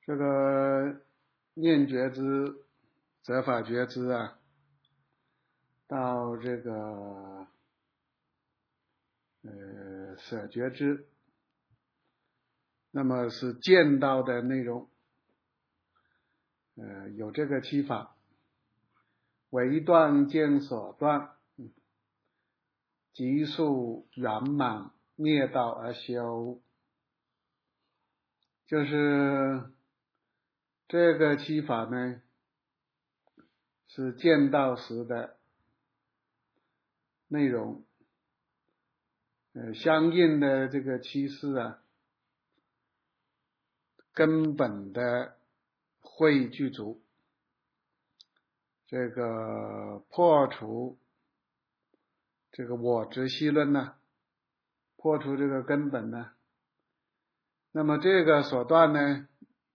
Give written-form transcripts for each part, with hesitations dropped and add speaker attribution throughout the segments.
Speaker 1: 这个念觉知、择法觉知啊，到这个舍觉知，那么是见到的内容，有这个七法，唯断见所断，即速圆满灭道而修，就是这个七法呢，是见道时的内容，相应的这个七事啊，根本的会具足，这个破除这个我执系论呢，破除这个根本呢，那么这个所断呢，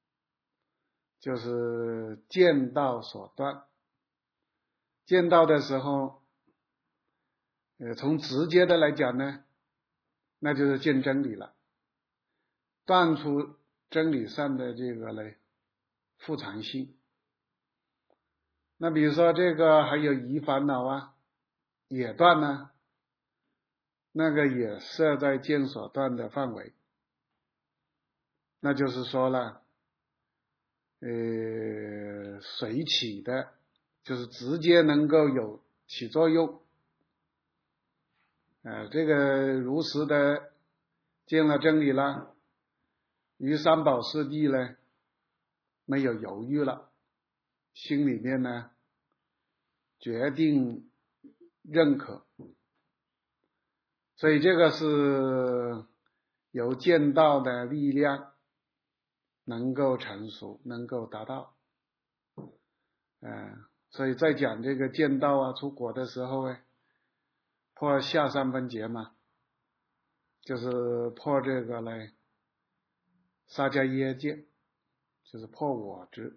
Speaker 1: 就是见道所断。见道的时候，从直接的来讲呢，那就是见真理了，断除真理上的这个呢复常性。那比如说这个还有疑烦恼啊，也断呢，那个也设在见所断的范围。那就是说了，随起的，就是直接能够有起作用。这个如实的见了真理了，于三宝四谛呢没有犹豫了，心里面呢决定认可，所以这个是由见道的力量能够成熟，能够达到。所以在讲这个见道啊出果的时候破下三分劫嘛，就是破这个呢沙迦耶见，就是破我执，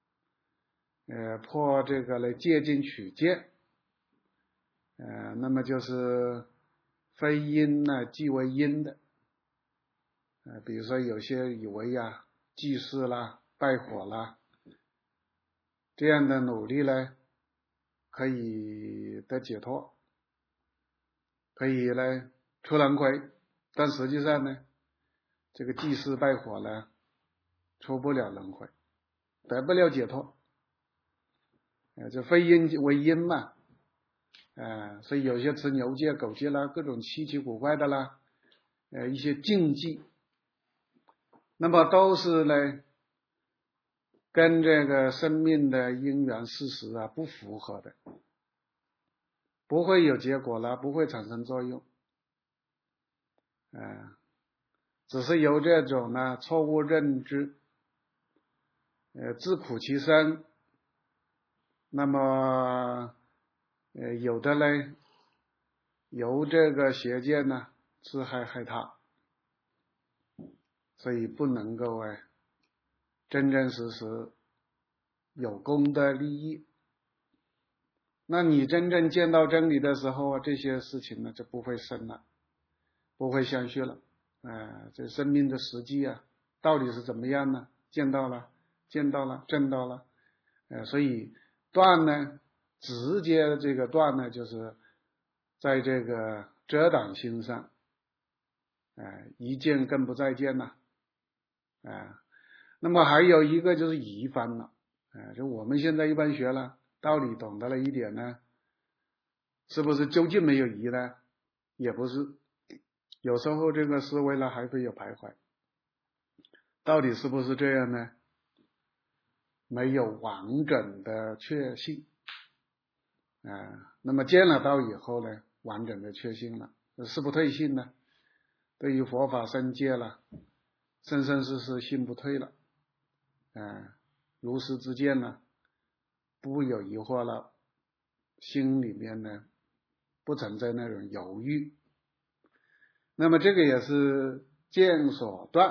Speaker 1: 破这个呢戒禁取见，那么就是非因呢即为因的，比如说有些以为祭祀啦、拜火啦，这样的努力呢可以得解脱，可以呢出轮回，但实际上呢，这个祭祀拜火呢出不了轮回，得不了解脱，这非因为因嘛，所以有些持牛戒、狗戒啦，各种稀奇古怪的啦，一些禁忌，那么都是呢跟这个生命的因缘事实啊不符合的，不会有结果啦，不会产生作用，只是由这种呢错误认知，自苦其身，那么有的呢由这个邪见呢自害害他，所以不能够真真实实有功德利益。那你真正见到真理的时候这些事情呢就不会生了，不会相续了，这生命的实际到底是怎么样呢？见到了，证到了，所以断呢，直接这个断呢，就是在这个遮挡心上，一见更不再见了，那么还有一个就是疑烦恼，就我们现在一般学了道理，懂得了一点呢，是不是究竟没有疑呢？也不是，有时候这个思维呢还会有徘徊，到底是不是这样呢？没有完整的确信，那么见了道以后呢，完整的确信了，是不退信呢？对于佛法僧戒了，生生世世信不退了，如实之见呢，不有疑惑了，心里面呢不存在那种犹豫，那么这个也是见所断，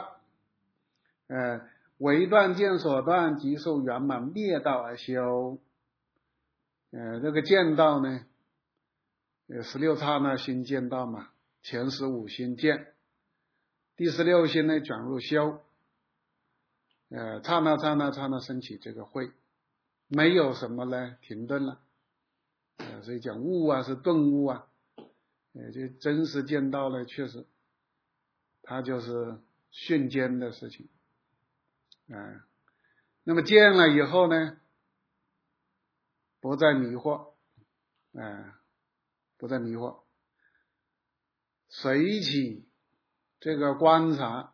Speaker 1: 唯断见所断，即受圆满灭道而修。这个见道呢，16刹那心见道嘛，前15心见，第16心呢转入修， 刹那升起这个慧，没有什么呢停顿了，所以讲悟啊是顿悟啊，这真实见到了，确实它就是瞬间的事情，那么见了以后呢，不再迷惑，不再迷惑，随起这个观察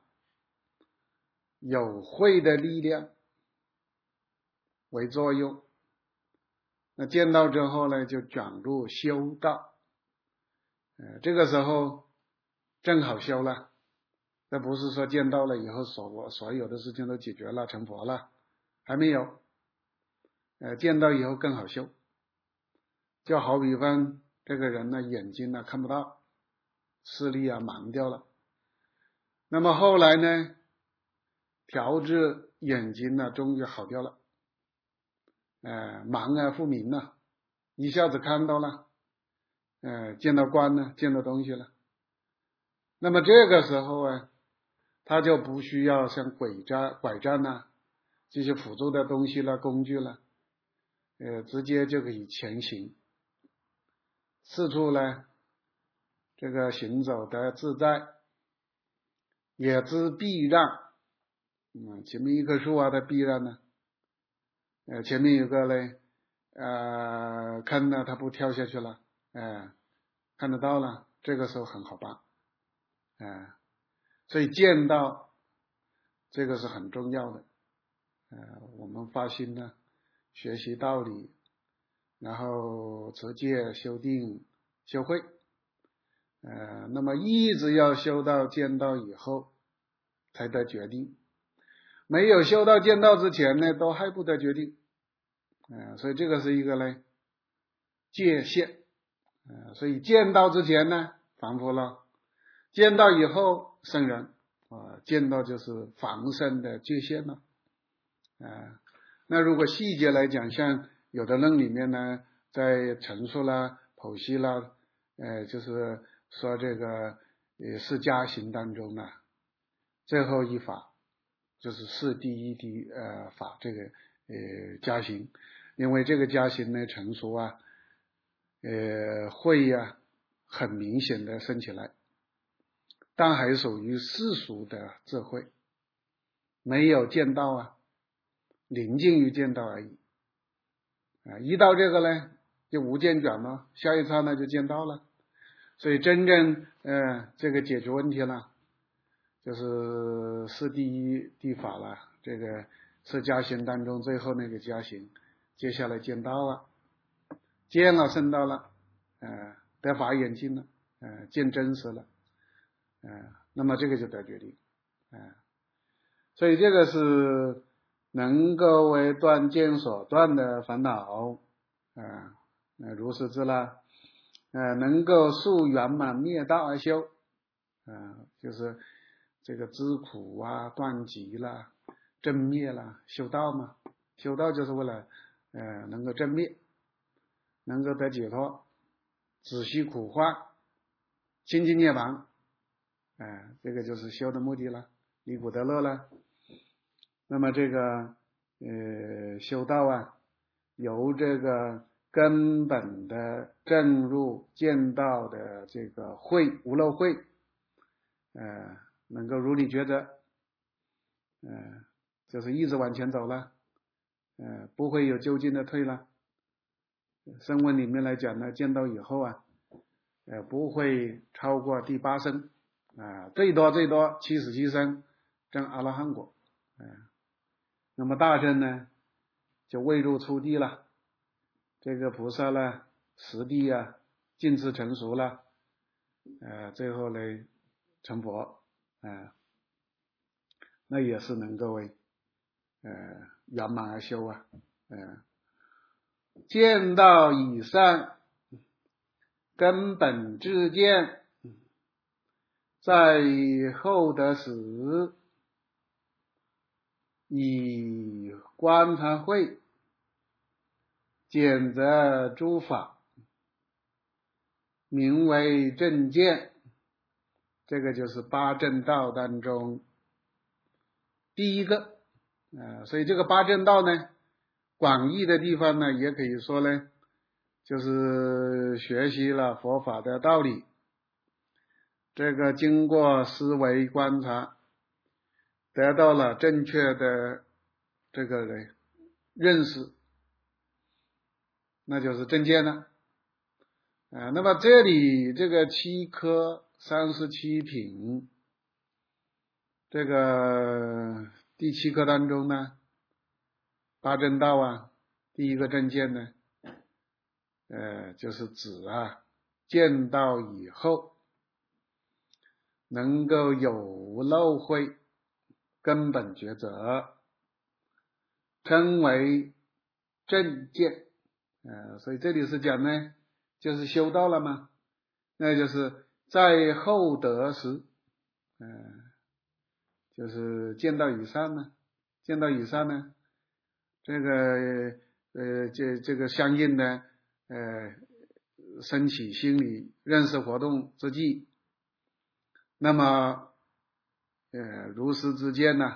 Speaker 1: 有慧的力量为作用，那见到之后呢，就转入修道，这个时候正好修了，那不是说见到了以后所有的事情都解决了，成佛了，还没有，见到以后更好修，就好比方这个人呢，眼睛呢看不到，视力啊盲掉了，那么后来呢，调治眼睛呢终于好掉了，盲啊复明了，一下子看到了，见到光了，见到东西了，那么这个时候啊，他就不需要像拐杖啊这些辅助的东西了，工具了，直接就可以前行，四处呢这个行走的自在，也知避让，前面一棵树啊，它避让呢，前面有个嘞坑呢，它不跳下去了，看得到了，这个时候很好办，所以见到这个是很重要的，我们发心呢，学习道理，然后持戒修定修慧，那么一直要修到见到以后才得决定，没有修到见到之前呢，都还不得决定，所以这个是一个呢界限，所以见到之前呢凡夫了，见到以后圣人，见到就是防身的界限了，那如果细节来讲，像有的论里面呢，在陈述啦、剖析啦，就是说这个释迦行当中呢，最后一法就是是第一法，这个加行，因为这个加行呢成熟啊，慧啊很明显的升起来，但还属于世俗的智慧，没有见到啊，临近于见到而已，一到这个呢就无间转了，下一刹那就见到了，所以真正这个解决问题了，就是是第一法了，这个是加行当中最后那个加行，接下来见到了，见了升到了，得法眼净了，见真实了，那么这个就得决定，所以这个是能够为断见所断的烦恼，如是知了，能够速圆满灭道而修，就是这个知苦啊，断集啦，正灭啦，修道嘛，修道就是为了能够正灭，能够得解脱，止息苦患，清净涅槃，这个就是修的目的了，离苦得乐了。那么这个修道啊，由这个根本的正入见道的这个慧无漏慧，能够如理抉择，就是一直往前走了，不会有究竟的退了。声闻里面来讲呢，见到以后啊，不会超过第8声，最多77声证阿罗汉果，那么大乘呢就未入初地了，这个菩萨呢实地啊尽次成熟了，最后呢成佛，那也是能够为圆满而修啊，见到以上根本智见，在后得时，以观察慧简则诸法，名为正见。这个就是8正道当中第一个所以这个八正道呢，广义的地方呢，也可以说呢，就是学习了佛法的道理，这个经过思维观察，得到了正确的这个认识，那就是正见了。那么这里这个7科37品，这个第7科当中呢，八正道啊，第一个正见呢，就是指见道以后能够有漏慧根本抉择，称为正见。所以这里是讲呢，就是修道了嘛，那就是在后得时，就是见道以上呢，见道以上呢，这个这个相应的升起心理认识活动之际，那么如实之见呢，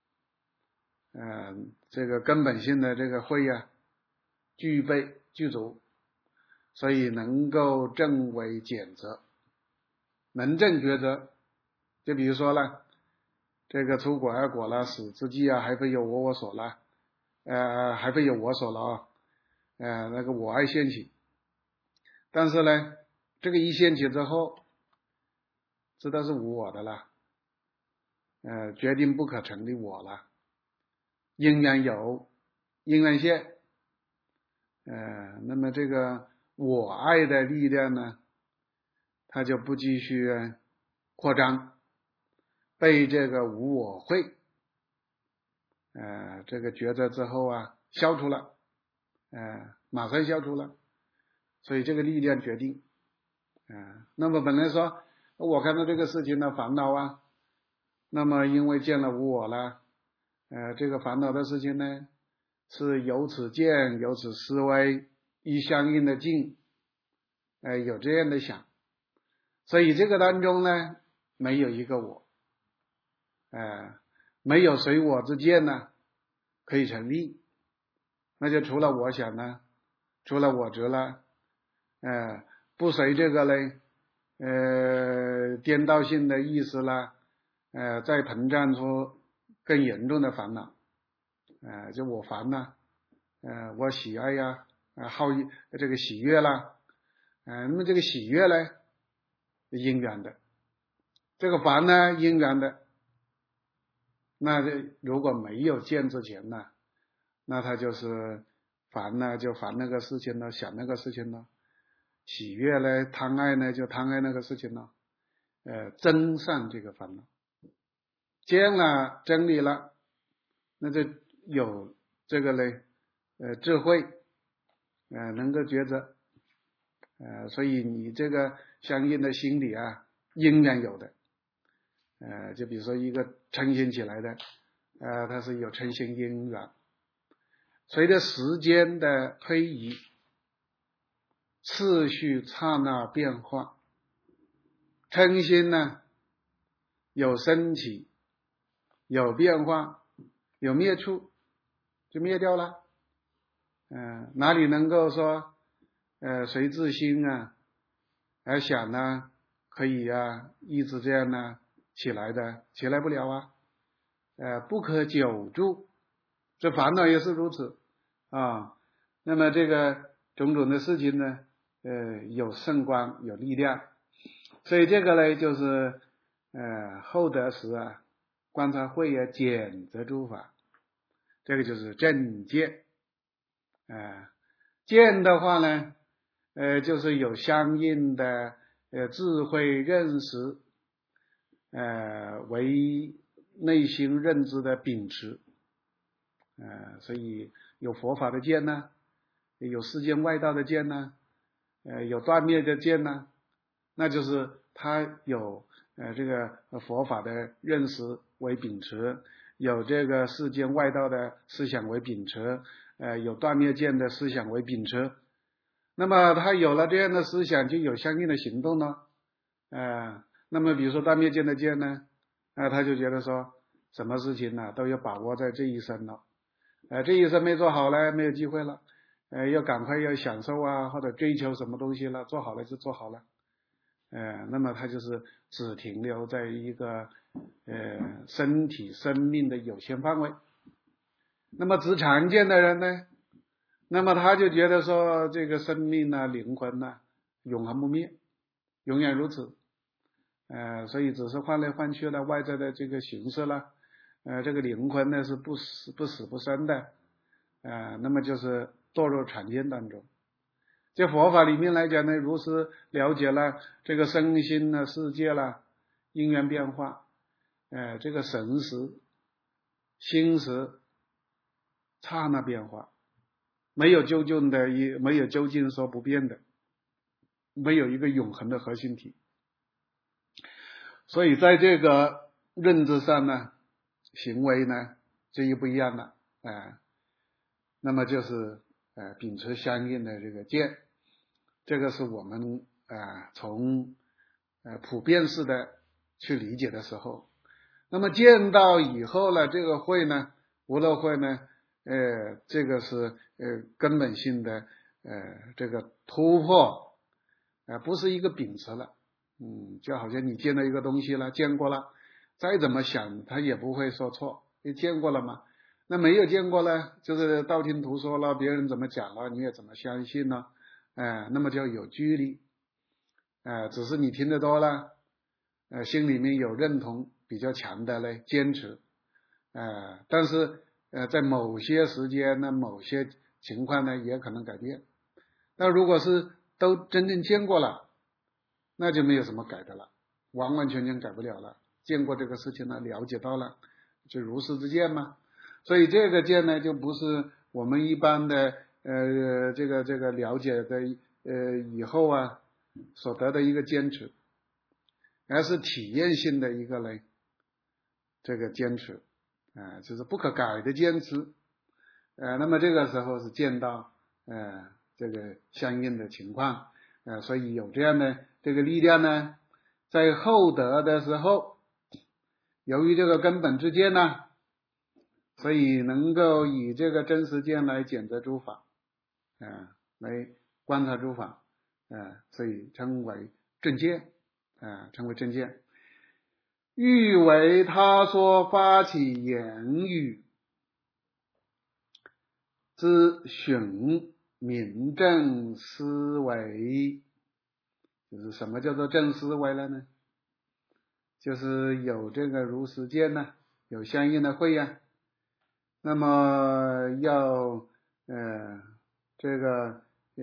Speaker 1: 这个根本性的这个慧具备具足，所以能够正为检责，能正抉择。就比如说了，这个出果果了，死之际还非有我所了，还非有我所了那个我爱现起，但是呢，这个一现起之后，知道是无我的了，决定不可成立我了，因缘有，因缘现，那么这个我爱的力量呢，它就不继续扩张，被这个无我慧这个抉择之后消除了，马上消除了，所以这个力量决定那么本来说我看到这个事情的烦恼那么因为见了无我了，这个烦恼的事情呢，是由此见，由此思维，依相应的境，有这样的想，所以这个当中呢，没有一个我，没有随我之见呢可以成立，那就除了我想呢，除了我执了，不随这个嘞，颠倒性的意识啦，再膨胀出更严重的烦恼，就我烦呐，我喜爱好这个喜悦啦，那么这个喜悦呢，因缘的，这个烦呢，因缘的，那如果没有见之前呢，那他就是烦呢，就烦那个事情了，想那个事情了，喜悦呢，贪爱呢，就贪爱那个事情了，增上这个烦恼，见了真理了，那就有这个嘞，智慧，能够抉择，所以你这个相应的心理因缘有的，就比如说一个嗔心起来的，它是有嗔心因缘，随着时间的推移，次序刹那变化，嗔心呢有升起，有变化，有灭处，就灭掉了。哪里能够说随自心而想呢可以一直这样呢起来的，起来不了不可久住，这烦恼也是如此那么这个种种的事情呢，有圣光，有力量，所以这个呢就是后得时观察慧检择诸法，这个就是正见。见的话呢，就是有相应的智慧认识，为内心认知的秉持，所以有佛法的见呢，有世间外道的见呢，有断灭的见呢，那就是他有这个佛法的认识为秉持，有这个世间外道的思想为秉持，有断灭见的思想为秉持，那么他有了这样的思想，就有相应的行动了。那么比如说断灭见的见呢，他就觉得说什么事情呢，都要把握在这一生了。这一生没做好了，没有机会了。要赶快要享受啊，或者追求什么东西了，做好了就做好了。那么他就是只停留在一个身体生命的有限范围。那么执常见的人呢，那么他就觉得说这个生命呢、灵魂呢永恒不灭，永远如此。所以只是换来换去了外在的这个形式了。这个灵魂呢是不死不生的。那么就是堕入常见当中。在佛法里面来讲呢，如是了解了这个身心的世界了，因缘变化，这个神识、心识刹那变化，没有究竟说不变的，没有一个永恒的核心体。所以在这个认知上呢，行为呢这一不一样了。那么就是秉持相应的这个见。这个是我们从普遍式的去理解的时候，那么见到以后呢，这个慧呢，无漏慧呢，这个是根本性的这个突破，不是一个秉持了。就好像你见到一个东西了，见过了，再怎么想他也不会说错，你见过了嘛。那没有见过呢，就是道听途说了，别人怎么讲了，你也怎么相信呢？那么就有距离。只是你听得多了，心里面有认同比较强的嘞，坚持。但是在某些时间呢，某些情况呢，也可能改变。那如果是都真正见过了，那就没有什么改的了，完完全全改不了了。见过这个事情了，了解到了，就如是之见嘛。所以这个见呢，就不是我们一般的这个了解的以后啊所得的一个坚持，而是体验性的一个呢这个坚持，就是不可改的坚持。那么这个时候是见到这个相应的情况，所以有这样的这个力量呢，在后得的时候，由于这个根本之见呢，所以能够以这个真实见来检测诸法，来观察诸法，所以称为正见，称为正见。欲为他说发起言语之寻明正思维，就是什么叫做正思维了呢？就是有这个如实见呢，有相应的慧呀。那么要这个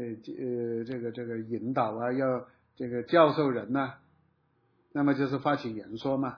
Speaker 1: 引导啊，要这个教授人呐，那么就是发起言说嘛。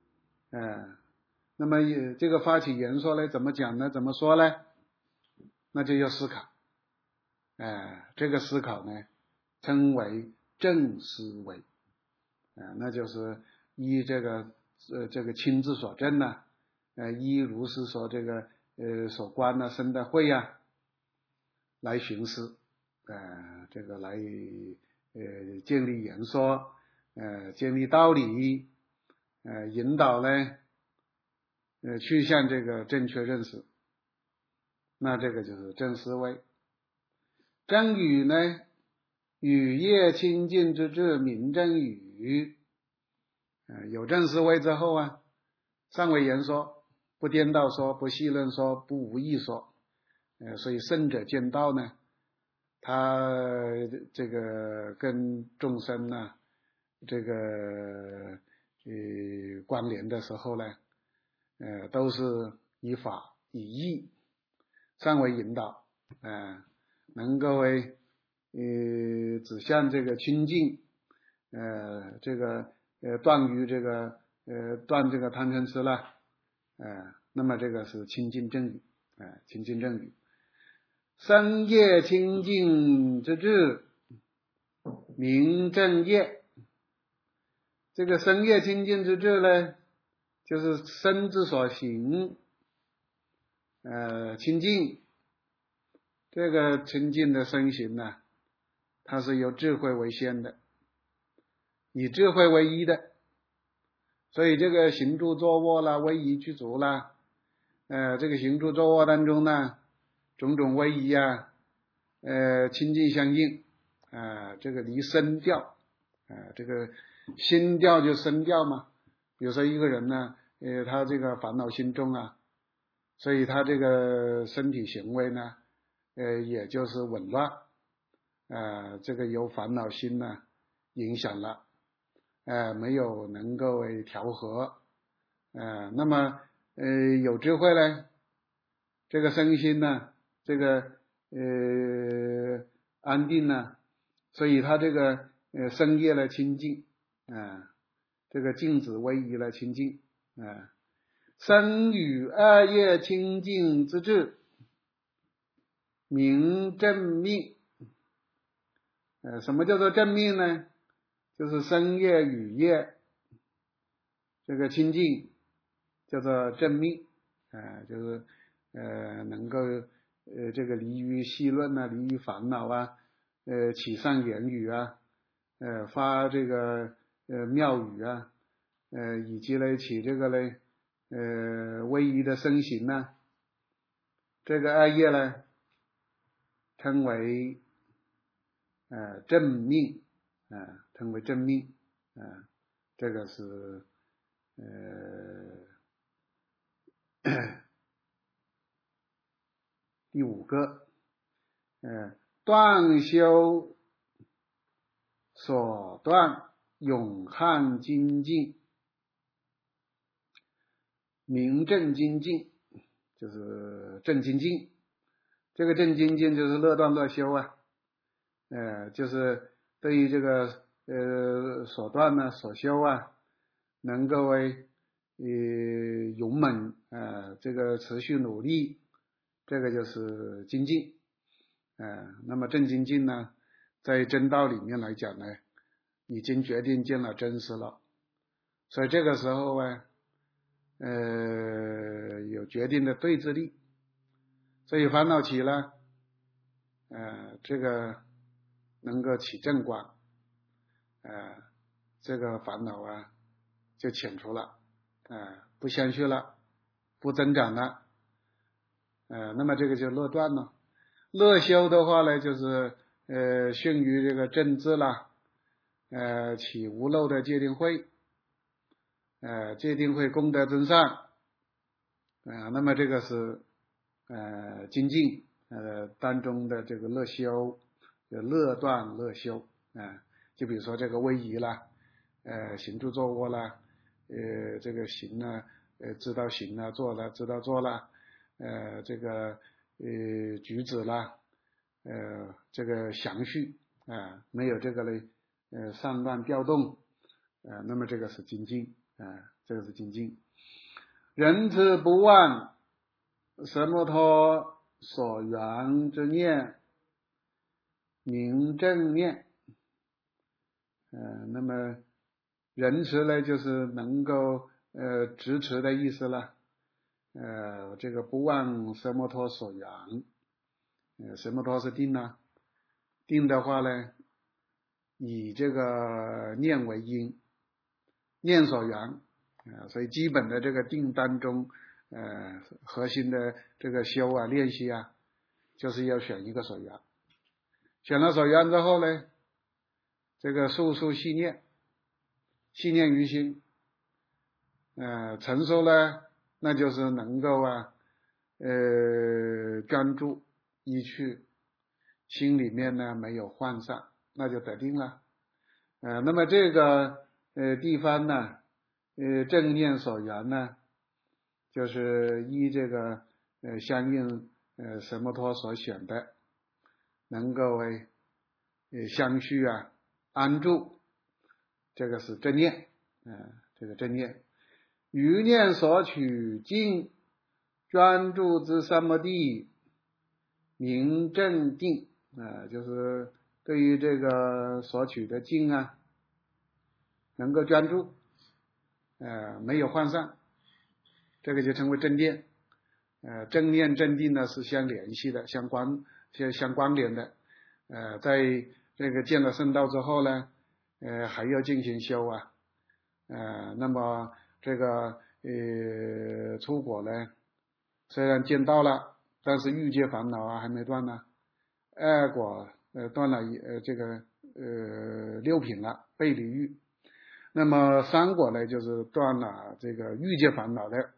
Speaker 1: 那么这个发起言说呢，怎么讲呢？怎么说呢？那就要思考。这个思考呢，称为正思维。那就是依这个亲自所证呢，依如是说这个所观呢生的慧啊，来寻思，这个来建立言说，建立道理，引导呢去向这个正确认识。那这个就是正思维。正语呢，语业清净之至，明正语。有正思维之后啊，尚为言说，不颠倒说，不戏论说，不无意说。所以圣者见道呢，他这个跟众生呢这个关联的时候呢，都是以法以义善为引导，能够为指向这个清净，这个断于这个断这个贪嗔痴了，那么这个是清净正语，清净正语。身业清净之至，明正业。这个身业清净之至呢，就是身之所行清净。这个清净的身行呢，它是由智慧为先的，以智慧为依的， 所以这个行住坐卧啦，威仪具足啦，这个行住坐卧当中呢，种种威仪啊，清净相应，这个离声调，这个心调就声调嘛。比如说一个人呢，他这个烦恼心重啊，所以他这个身体行为呢，也就是紊乱，这个由烦恼心呢影响了，没有能够调和，那么有智慧呢，这个身心呢，这个安定呢，所以他这个身业呢清净，这个静止威仪呢清净，身语二业清净之智，名正命。什么叫做正命呢？就是身业语业这个清净叫做正命，就是能够这个离于戏论啊，离于烦恼啊，起善言语啊，发这个妙语啊，以及呢起这个呢威仪的身形呢，这个二业呢称为正命，称为正命，这个是第五个，断修所断永汉精进，明正精进，就是正精进。这个正精进就是乐断乐修啊，就是对于这个所断呢所修啊，能够勇猛这个持续努力，这个就是精进。那么正精进呢，在真道里面来讲呢，已经决定见了真实了，所以这个时候有决定的对峙力，所以烦恼起了，这个能够起正观，这个烦恼就遣除了，不相续了，不增长了，那么这个就乐断了。乐修的话呢，就是训于这个正智啦，起无漏的戒定慧，戒定慧功德增上，那么这个是精进当中的这个乐修，乐断乐修，就比如说这个威仪啦，行住坐卧啦，这个行呢，知道行了，做了知道做了，这个举止啦，这个详叙，没有这个呢散乱调动，那么这个是精进，这个是精进。人之不忘什么陀所缘之念，名正念。那么仁慈呢，就是能够支持的意思了。这个不忘什么陀所缘，什么陀是定呢？定的话呢，以这个念为因，念所缘，所以基本的这个定当中，核心的这个修练习就是要选一个所缘，选了所缘之后呢，这个速速细念，细念于心，成熟呢，那就是能够专注依去，心里面呢没有涣散，那就得定了。那么这个地方呢，正念所缘呢，就是依这个相应什么陀所选的，能够相续安住，这个是正念，这个正念。余念所取境，专注之三摩地，名正定，就是对于这个所取的境能够专注，没有涣散，这个就称为正念。正念正定呢是相联系的，相关联的。在这个见了圣道之后呢，还要进行修那么这个出果呢，虽然见到了，但是欲界烦恼啊还没断呢。二果断了这个六品了，背离欲。那么三果呢，就是断了这个欲界烦恼的，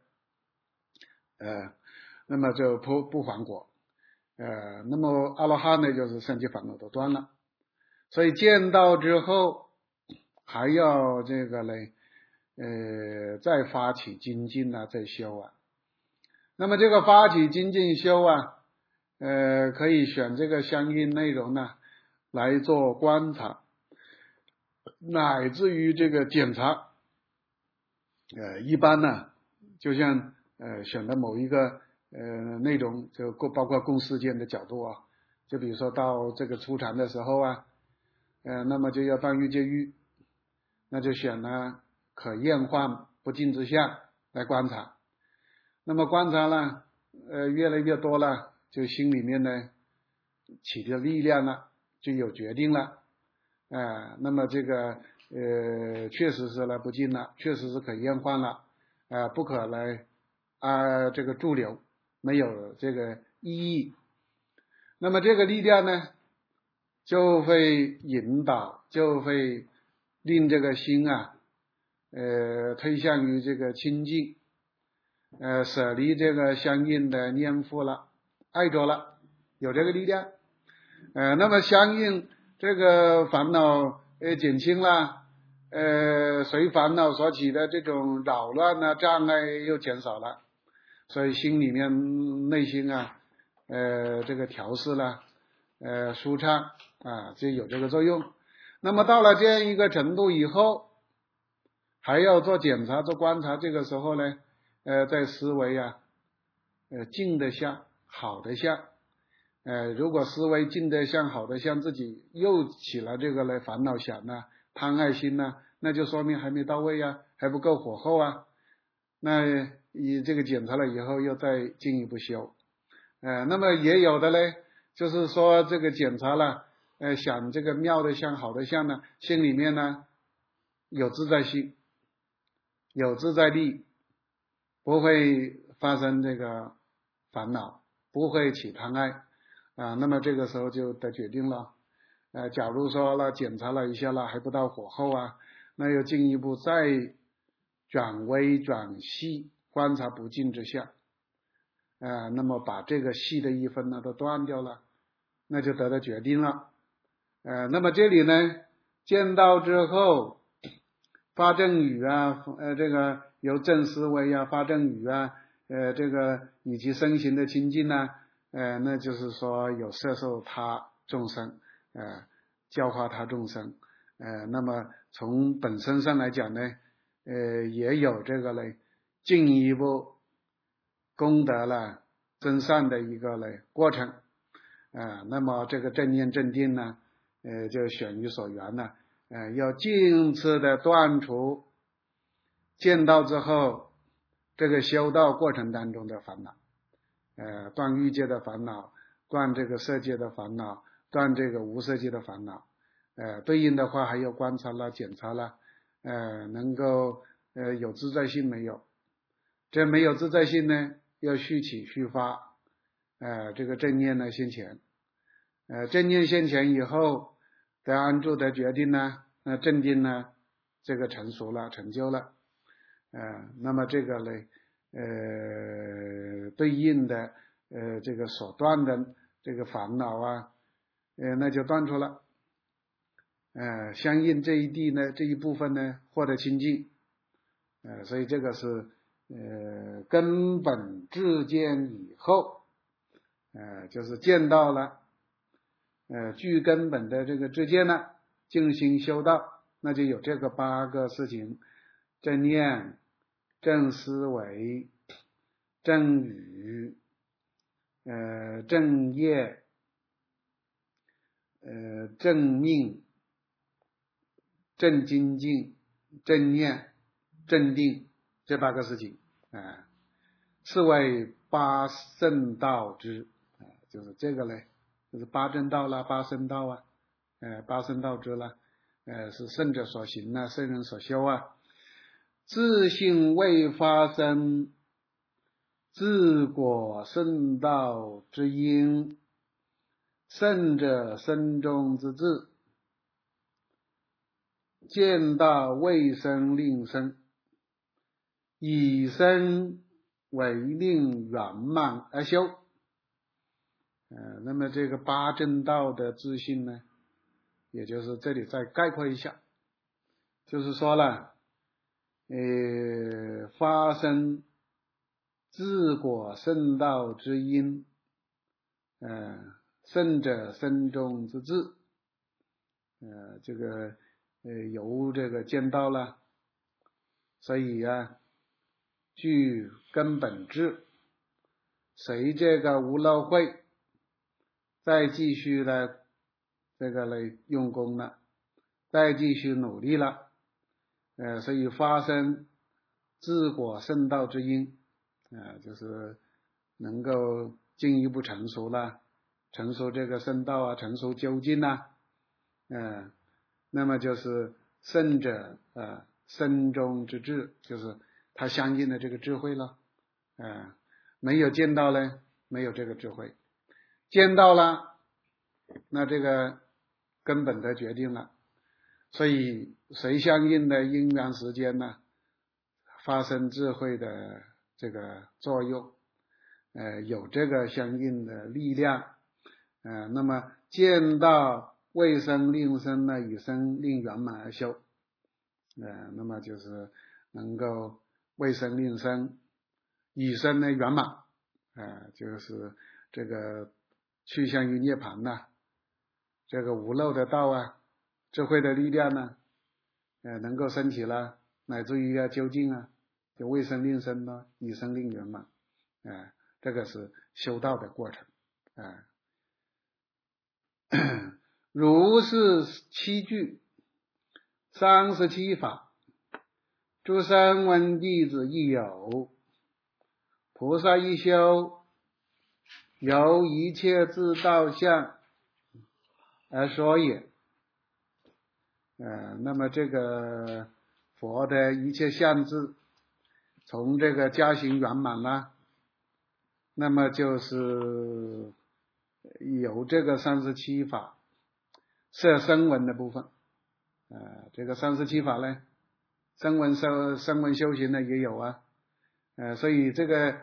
Speaker 1: 那么就不还果。那么阿罗汉呢，就是三界烦恼都断了。所以见到之后，还要这个呢，再发起精进啊，再修啊。那么这个发起精进修啊，可以选这个相应内容呢来做观察，乃至于这个检查。一般呢，就像选的某一个内容，就包括共事件的角度啊，就比如说到这个初禅的时候啊，那么就要断欲界欲，那就选呢可厌患不净之相来观察。那么观察呢，越来越多了，就心里面呢起的力量了，就有决定了。那么这个确实是来不净了，确实是可厌患了，不可来这个驻留，没有这个意义。那么这个力量呢，就会引导，就会令这个心啊，推向于这个清净，舍离这个相应的念佛了，爱着了，有这个力量。那么相应这个烦恼减轻了，随烦恼所起的这种扰乱啊障碍又减少了，所以心里面内心啊这个调适了，舒畅啊，就有这个作用。那么到了这样一个程度以后，还要做检查做观察，这个时候呢在思维啊静的相好的相，如果思维静的像好的像自己又起了这个来烦恼想呢，贪爱心呢，那就说明还没到位啊，还不够火候啊。那以这个检查了以后又再进一步修。那么也有的嘞，就是说这个检查了，想这个妙的相好的相呢，心里面呢有自在心，有自在力，不会发生这个烦恼，不会起贪爱那么这个时候就得决定了。假如说了检查了一下了还不到火候啊，那又进一步再转微转细观察不净之相，那么把这个细的一分呢都断掉了，那就得到决定了。那么这里呢，见到之后发正语啊，这个由正思维啊，发正语啊，这个以及身形的清净呢，那就是说有摄受他众生，教化他众生，那么从本身上来讲呢，也有这个嘞进一步功德了增上的一个嘞过程，那么这个正念正定呢，就选于所缘呢，要尽次的断除见到之后这个修道过程当中的烦恼，断欲界的烦恼，断这个色界的烦恼，断这个无色界的烦恼，对应的话还要观察了检查了，能够有自在性没有？这没有自在性呢，要续起续发，这个正念呢现前，正念现前以后得安住的决定呢，正定呢这个成熟了成就了，那么这个呢对应的这个所断的这个烦恼啊，那就断除了，相应这一地呢这一部分呢获得清净，所以这个是根本智见以后，就是见到了具根本的这个智见呢，静心修道，那就有这个8个事情：正念、正思维、正语、正业、正命、正精进、正念、正定，这8个事情，是为8圣道之，就是这个嘞，就是8正道啦，8圣道啊，8圣道之啦，是圣者所行啊，圣人所修啊。 自性未发生，自果圣道之因，圣者生中之智，见道未生令生，以生为令圆满而修。那么这个八正道的自性呢，也就是这里再概括一下，就是说了，发生自果圣道之因，圣者生中之智，这个由这个见道了，所以啊，据根本智，随这个无漏慧再继续的这个来用功了，再继续努力了，所以发生自果圣道之因，就是能够进一步成熟了，成熟这个圣道啊，成熟究竟啊，那么就是圣者生中之智，就是他相应的这个智慧了，没有见到呢，没有这个智慧，见到了，那这个根本的决定了，所以随相应的因缘时间呢，发生智慧的这个作用，有这个相应的力量，那么见到未生令生呢，以生令圆满而修，那么就是能够未生令生，以生呢圆满，就是这个趋向于涅槃呐，这个无漏的道啊，智慧的力量呢，能够升起了，乃至于要究竟啊，就未生令生呢，以生令圆满，这个是修道的过程，如是七句37法，诸声闻弟子亦有，菩萨一修，由一切自道相而说也。那么这个佛的一切相智，从这个加行圆满啦，那么就是有这个37法摄声闻的部分，这个37法呢，声闻修行呢也有啊，所以这个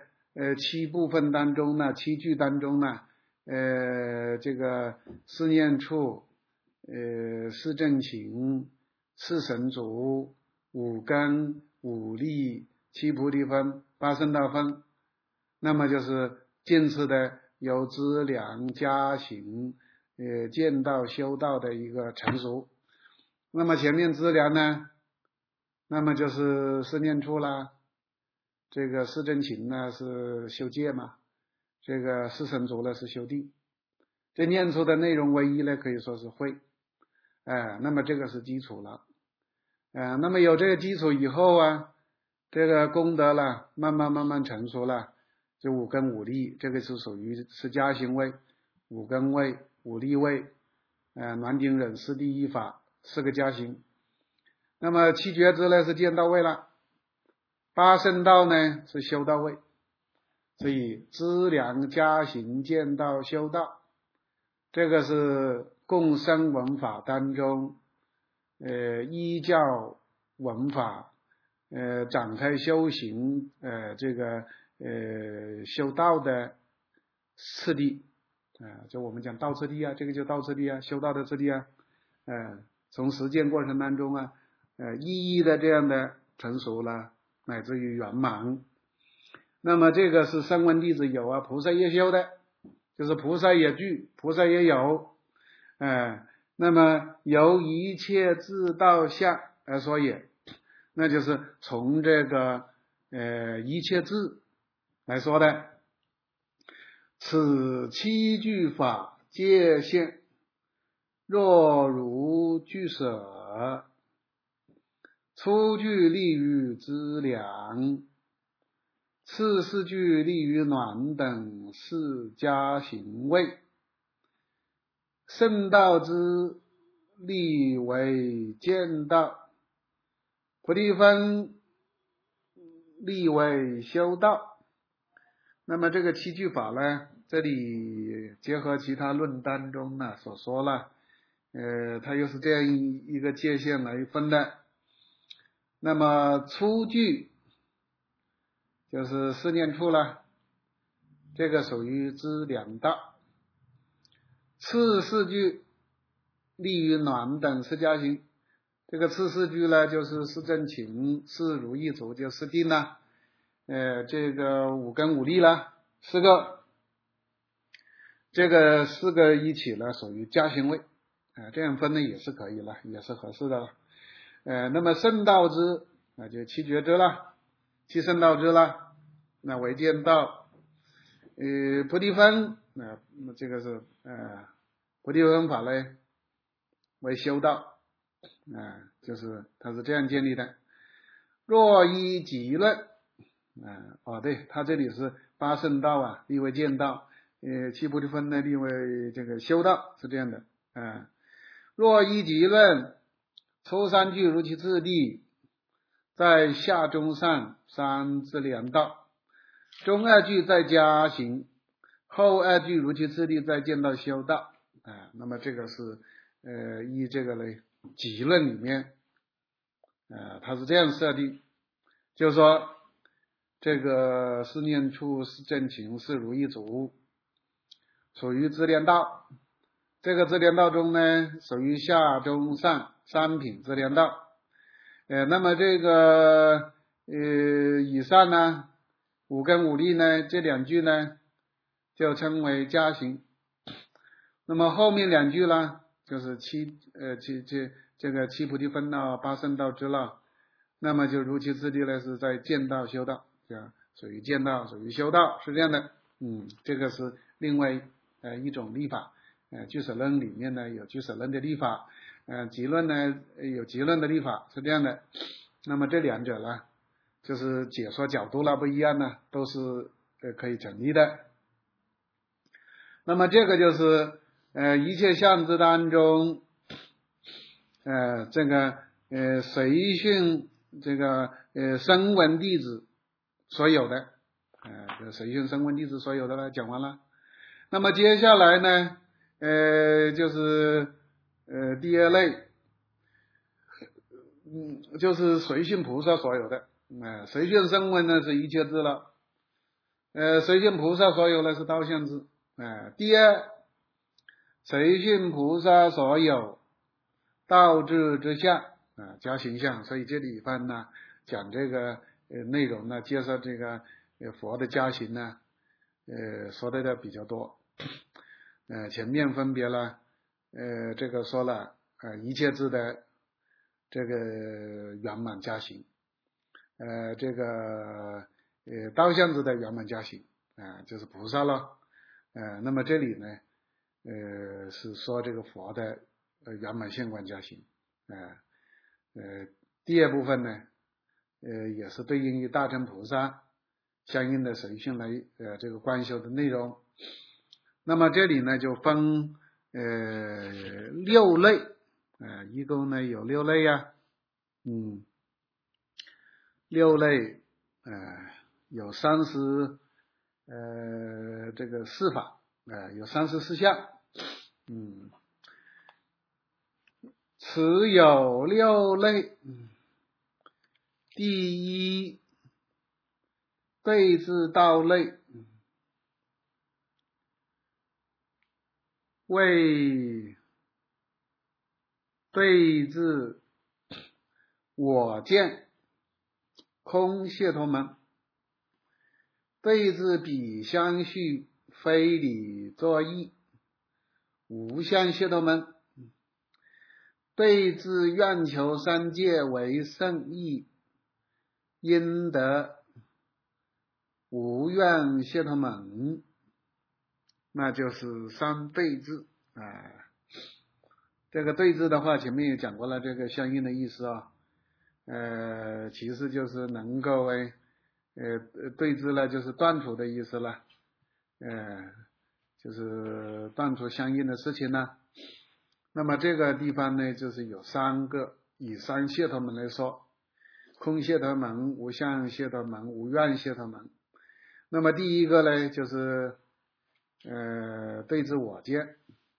Speaker 1: 7部分当中呢，7句当中呢，这个四念处，四正勤，四神足，五根，五力，七菩提分，八圣道分，那么就是尽次的由资粮加行，见道修道的一个成熟。那么前面资粮呢，那么就是四念处啦，这个四正勤呢是修戒嘛，这个四神足呢是修定，这念处的内容唯一呢可以说是慧，那么这个是基础了，那么有这个基础以后啊，这个功德了慢慢成熟了，就五根五力，这个是属于是加行位，五根位，五力位，暖顶忍四谛一法四个加行。那么七觉支呢是见到位了，八圣道呢是修到位，所以资粮加行见道修道，这个是共生闻法当中依教闻法展开修行这个修道的次第，就我们讲道次第啊，这个就道次第啊，修道的次第啊，从实践过程当中啊，一一的这样的成熟了，乃至于圆满。那么这个是声闻弟子有啊，菩萨也修的，就是菩萨也具，菩萨也有，那么由一切自道相而说也，那就是从这个一切智来说的。此七句法界限，若如俱舍，初句利于资粮，次四句利于暖等四加行位，圣道之利为见道，菩提分立为修道。那么这个七句法呢，这里结合其他论当中呢所说了，它又是这样一个界限来分的。那么初句就是四念处了，这个属于资粮道。次四句立于暖等是加行，这个次四句呢就是是正勤、是如意足，就是定了，这个五根五力了，四个，这个四个一起呢属于加行位，这样分呢也是可以了，也是合适的了。那么圣道之就七觉支了，七圣道支了，那为见道，菩提分，这个是菩提分法呢为修道，就是它是这样建立的。若依集论，对，它这里是八圣道立为见道，七菩提分呢立为这个修道，是这样的。若依集论，初三句如其次第，在下中上三资粮道，中二句在加行，后二句如其次第在见道修道。那么这个是依这个呢集论里面它是这样设定，就是说这个四念处、是正勤、是如意足属于资粮道，这个资粮道中呢属于下中上三品资粮道。那么这个以上呢五根五力呢这两句呢就称为加行。那么后面两句呢就是这个七菩提分道、八圣道支了，那么就如其次第呢是在见道修道，属于见道，属于修道，是这样的。这个是另外一种立法。俱舍论里面呢有俱舍论的立法，集论呢有集论的立法，是这样的。那么这两者呢就是解说角度不一样呢，都是可以成立的。那么这个就是一切相之当中这个随训这个声闻弟子所有的随训声闻弟子所有的呢讲完了。那么接下来呢就是第二类就是随训菩萨所有的随训声闻呢是一切智了，随训菩萨所有呢是道相智。第二随训菩萨所有道智之相加行相，所以这里边呢讲这个内容呢介绍这个佛的加行呢说的比较多。前面分别了这个说了一切智的这个圆满加行，这个道相智的圆满加行就是菩萨了。那么这里呢是说这个佛的圆满现观加行。第二部分呢也是对应于大乘菩萨相应的随训来这个观修的内容。那么这里呢就分六类，一共呢有六类六类有34这个四法有34项。此有六类。第一对治道类，为对治我见空解脱门，对治彼相续非理作意无相解脱门，对治愿求三界为圣意应得无愿解脱门，那就是三对治。这个对治的话前面也讲过了，这个相应的意思其实就是能够对治了就是断除的意思了，就是断除相应的事情呢。那么这个地方呢就是有三个，以三解脱门来说。 空谢脱门、无相谢脱门、无愿谢脱门。那么第一个呢，就是对治我见，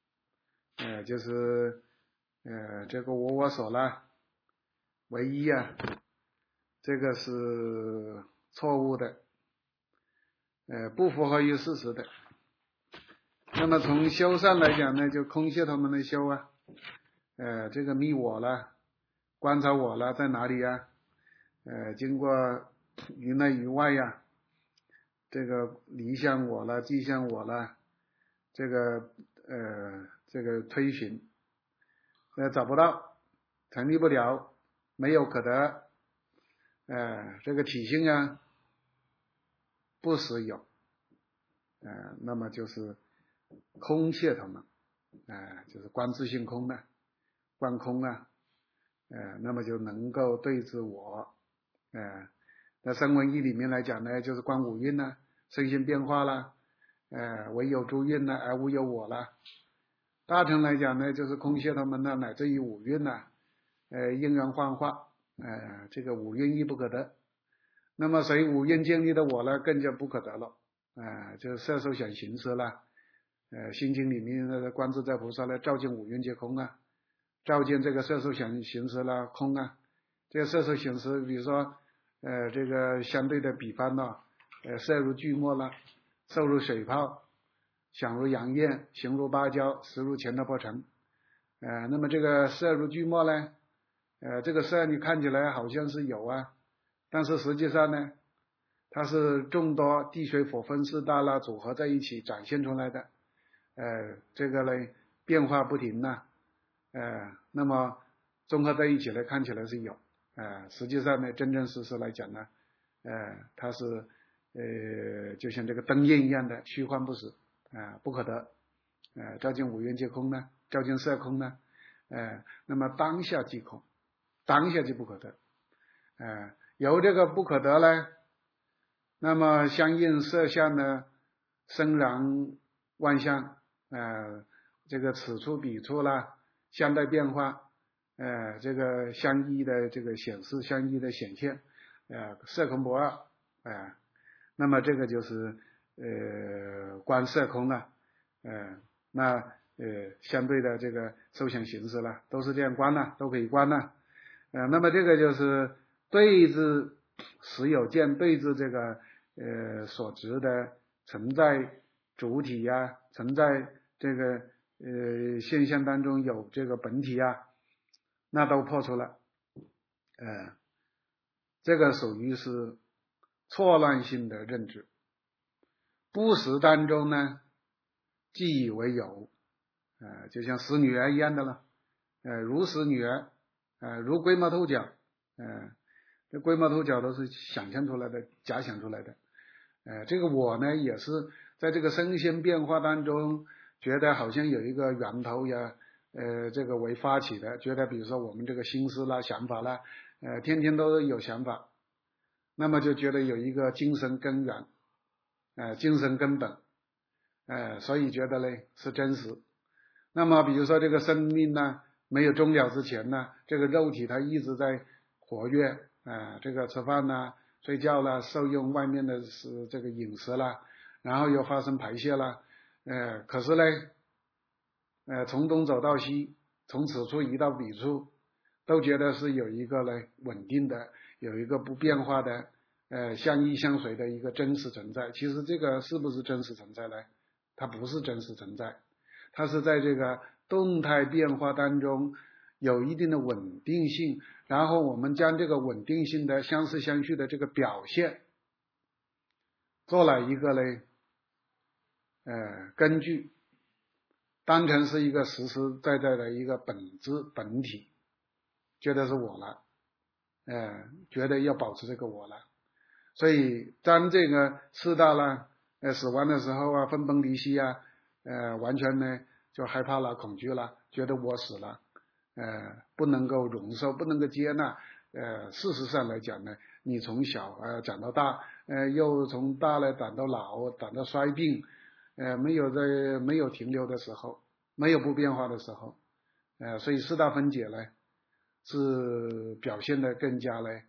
Speaker 1: 就是这个我所啦，唯一啊，这个是错误的，不符合于事实的。那么从修上来讲呢，就空谢脱门的修啊，这个密我了，观察我了，在哪里呀？经过于内于外呀，这个离相我了，迹相我了，这个推寻，找不到，成立不了，没有可得，这个体性啊，不实有，那么就是空谢脱门，就是观自性空的，观空啊，那么就能够对治我，那声闻义里面来讲呢，就是观五蕴呢，身心变化啦，唯有诸蕴呢，而无有我啦。大乘来讲呢，就是空谢脱门呢，乃至于五蕴呢，因缘幻化，这个五蕴亦不可得。那么随五蕴建立的我呢，更加不可得了，就是色受想行识啦，心经里面的观自在菩萨呢，照见五蕴皆空啊，照见这个色受想行识啦空啊，这个色受想识，比如说这个相对的比方呢，色如聚沫啦，受如水泡，想如阳焰，行如芭蕉，识如乾达波尘，那么这个色如聚沫呢，这个色你看起来好像是有啊，但是实际上呢，它是众多地水火风四大啦组合在一起展现出来的，这个呢变化不停呐，那么综合在一起来看起来是有，实际上呢真真实实来讲呢，它是就像这个灯焰一样的虚幻不实，不可得，照见五蕴皆空呢，照见色空呢，那么当下即空，当下就不可得，由这个不可得呢，那么相应色相呢生然万象，这个此处彼处啦，相待变化，这个相依的这个显示，相依的显现，色空不二，那么这个就是观色空了，那相对的这个受想行识了，都是这样观了，都可以观了，那么这个就是对治实有见，对治这个所执的存在主体呀，存在这个现象当中有这个本体呀，那都破除了，这个属于是错乱性的认知，不实当中呢，既以为有，就像识女儿一样的了，如识女儿，如龟毛兔角，这龟毛兔角都是想象出来的，假想出来的，这个我呢也是在这个身心变化当中，觉得好像有一个源头呀，这个为发起的，觉得比如说我们这个心思啦、想法啦，天天都有想法，那么就觉得有一个精神根源，精神根本，所以觉得呢是真实。那么比如说这个生命呢没有终了之前呢，这个肉体它一直在活跃，这个吃饭啦、睡觉啦、受用外面的是这个饮食啦，然后又发生排泄啦，可是呢，从东走到西，从此处移到彼处，都觉得是有一个呢稳定的，有一个不变化的，相依相随的一个真实存在。其实这个是不是真实存在呢？它不是真实存在，它是在这个动态变化当中有一定的稳定性，然后我们将这个稳定性的相似相续的这个表现做了一个呢根据，当成是一个实实在在的一个本质本体，觉得是我了，觉得要保持这个我了，所以当这个四大呢死亡的时候啊，分崩离析啊，完全呢就害怕了，恐惧了，觉得我死了，不能够容受，不能够接纳，事实上来讲呢，你从小长到大，又从大了长到老，长到衰病，没有停留的时候，没有不变化的时候，所以四大分解呢是表现的更加呢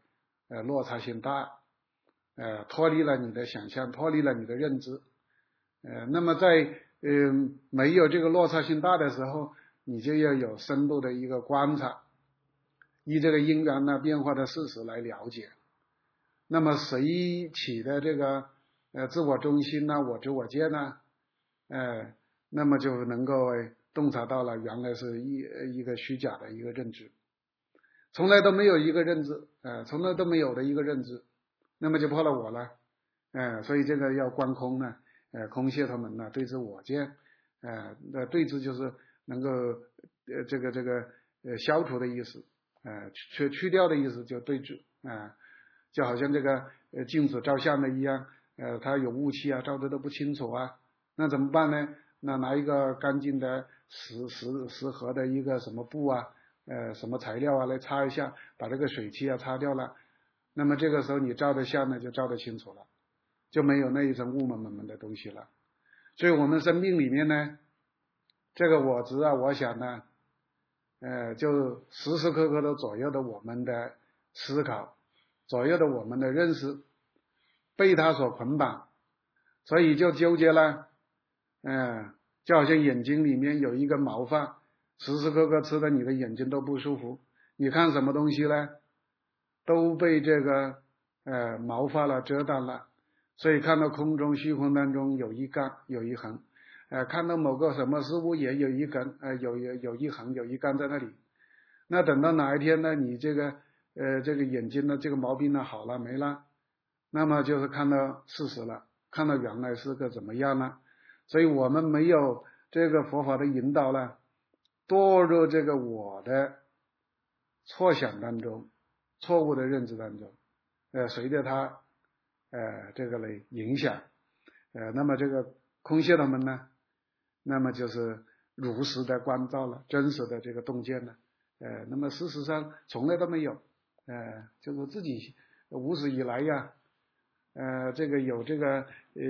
Speaker 1: 落差性大，脱离了你的想象，脱离了你的认知，那么在没有这个落差性大的时候，你就要有深度的一个观察，依这个因缘呢变化的事实来了解。那么谁起的这个自我中心呢，我执我见呢，那么就能够洞察到了原来是一个虚假的一个认知，从来都没有一个认知，从来都没有的一个认知，那么就破了我了，所以这个要观空呢，空谢他们呢对治我见，对治就是能够这个消除的意思，去掉的意思就对治，就好像这个镜子照相的一样，它有雾气啊，照的都不清楚啊，那怎么办呢？那拿一个干净的石盒的一个什么布啊，什么材料啊来擦一下，把这个水汽啊擦掉了，那么这个时候你照的相呢就照得清楚了，就没有那一层雾蒙蒙的东西了。所以我们生命里面呢，这个我执啊我想呢，就时时刻刻都左右的我们的思考，左右的我们的认识，被它所捆绑，所以就纠结了，就好像眼睛里面有一根毛发，时时刻刻吃的你的眼睛都不舒服，你看什么东西呢，都被这个毛发了遮挡了，所以看到空中虚空当中有一杠有一横，看到某个什么事物也有一根，有一横有一杠在那里。那等到哪一天呢，你这个眼睛的这个毛病呢好了没了，那么就是看到事实了，看到原来是个怎么样了。所以我们没有这个佛法的引导了，堕入这个我的错想当中，错误的认知当中，随着它这个来影响，那么这个空谢他们呢，那么就是如实的关照了，真实的这个洞见了，那么事实上从来都没有，就是自己无始以来呀，这个有这个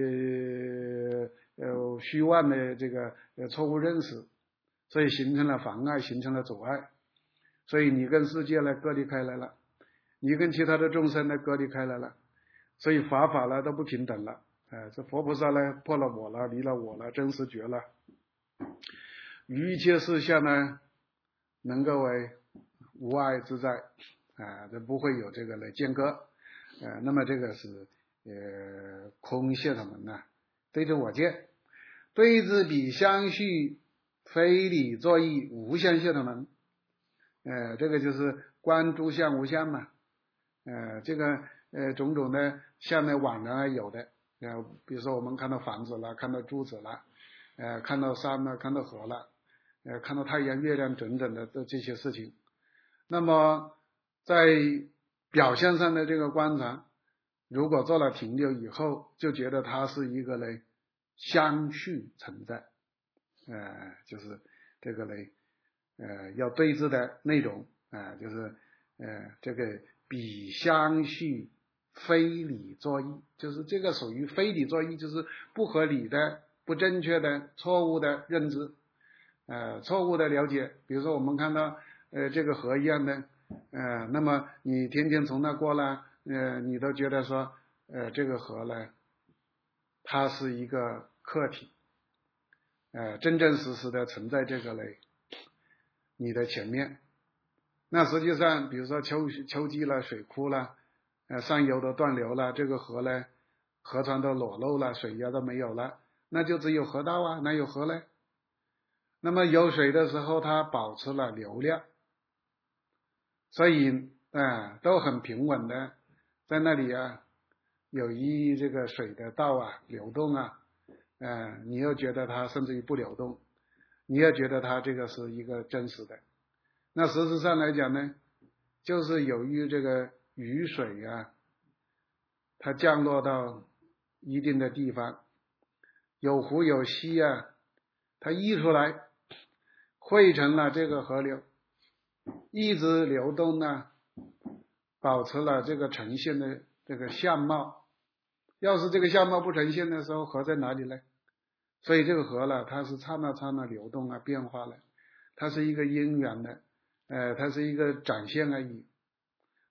Speaker 1: 虚妄的这个错误认识，所以形成了妨碍，形成了阻碍，所以你跟世界呢隔离开来了，你跟其他的众生呢隔离开来了，所以法呢都不平等了，这佛菩萨呢破了我了，离了我了，真实觉了，于一切事项呢能够无碍自在，这不会有这个来间隔，那么这个是空谢他们呢对治我见，对治彼相续非理作意无相谢他们，这个就是观诸相无相嘛，这个种种的相呢往然有的，比如说我们看到房子了，看到柱子了，看到山了，看到河了，看到太阳月亮等等的这些事情，那么在表象上的这个观察，如果做了停留以后，就觉得它是一个呢相续存在，就是这个呢要对治的内容，就是这个彼相续非理作意，就是这个属于非理作意，就是不合理的、不正确的、错误的认知，错误的了解。比如说我们看到这个河一样的，那么你天天从那过来，你都觉得说这个河呢它是一个客体，真真实实的存在这个嘞你的前面。那实际上比如说秋季了，水枯了，上游都断流了，这个河呢河川都裸露了，水压都没有了，那就只有河道啊，哪有河呢？那么有水的时候它保持了流量，所以都很平稳的在那里啊有一这个水的道啊流动啊，你又觉得它甚至于不流动，你也觉得它这个是一个真实的。那事实上来讲呢，就是由于这个雨水啊它降落到一定的地方，有湖有溪啊，它溢出来汇成了这个河流，一直流动呢，保持了这个呈现的这个相貌。要是这个相貌不呈现的时候，河在哪里呢？所以这个河呢，它是刹那刹那流动啊，变化了，它是一个因缘的，它是一个展现而已。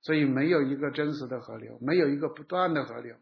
Speaker 1: 所以没有一个真实的河流，没有一个不断的河流，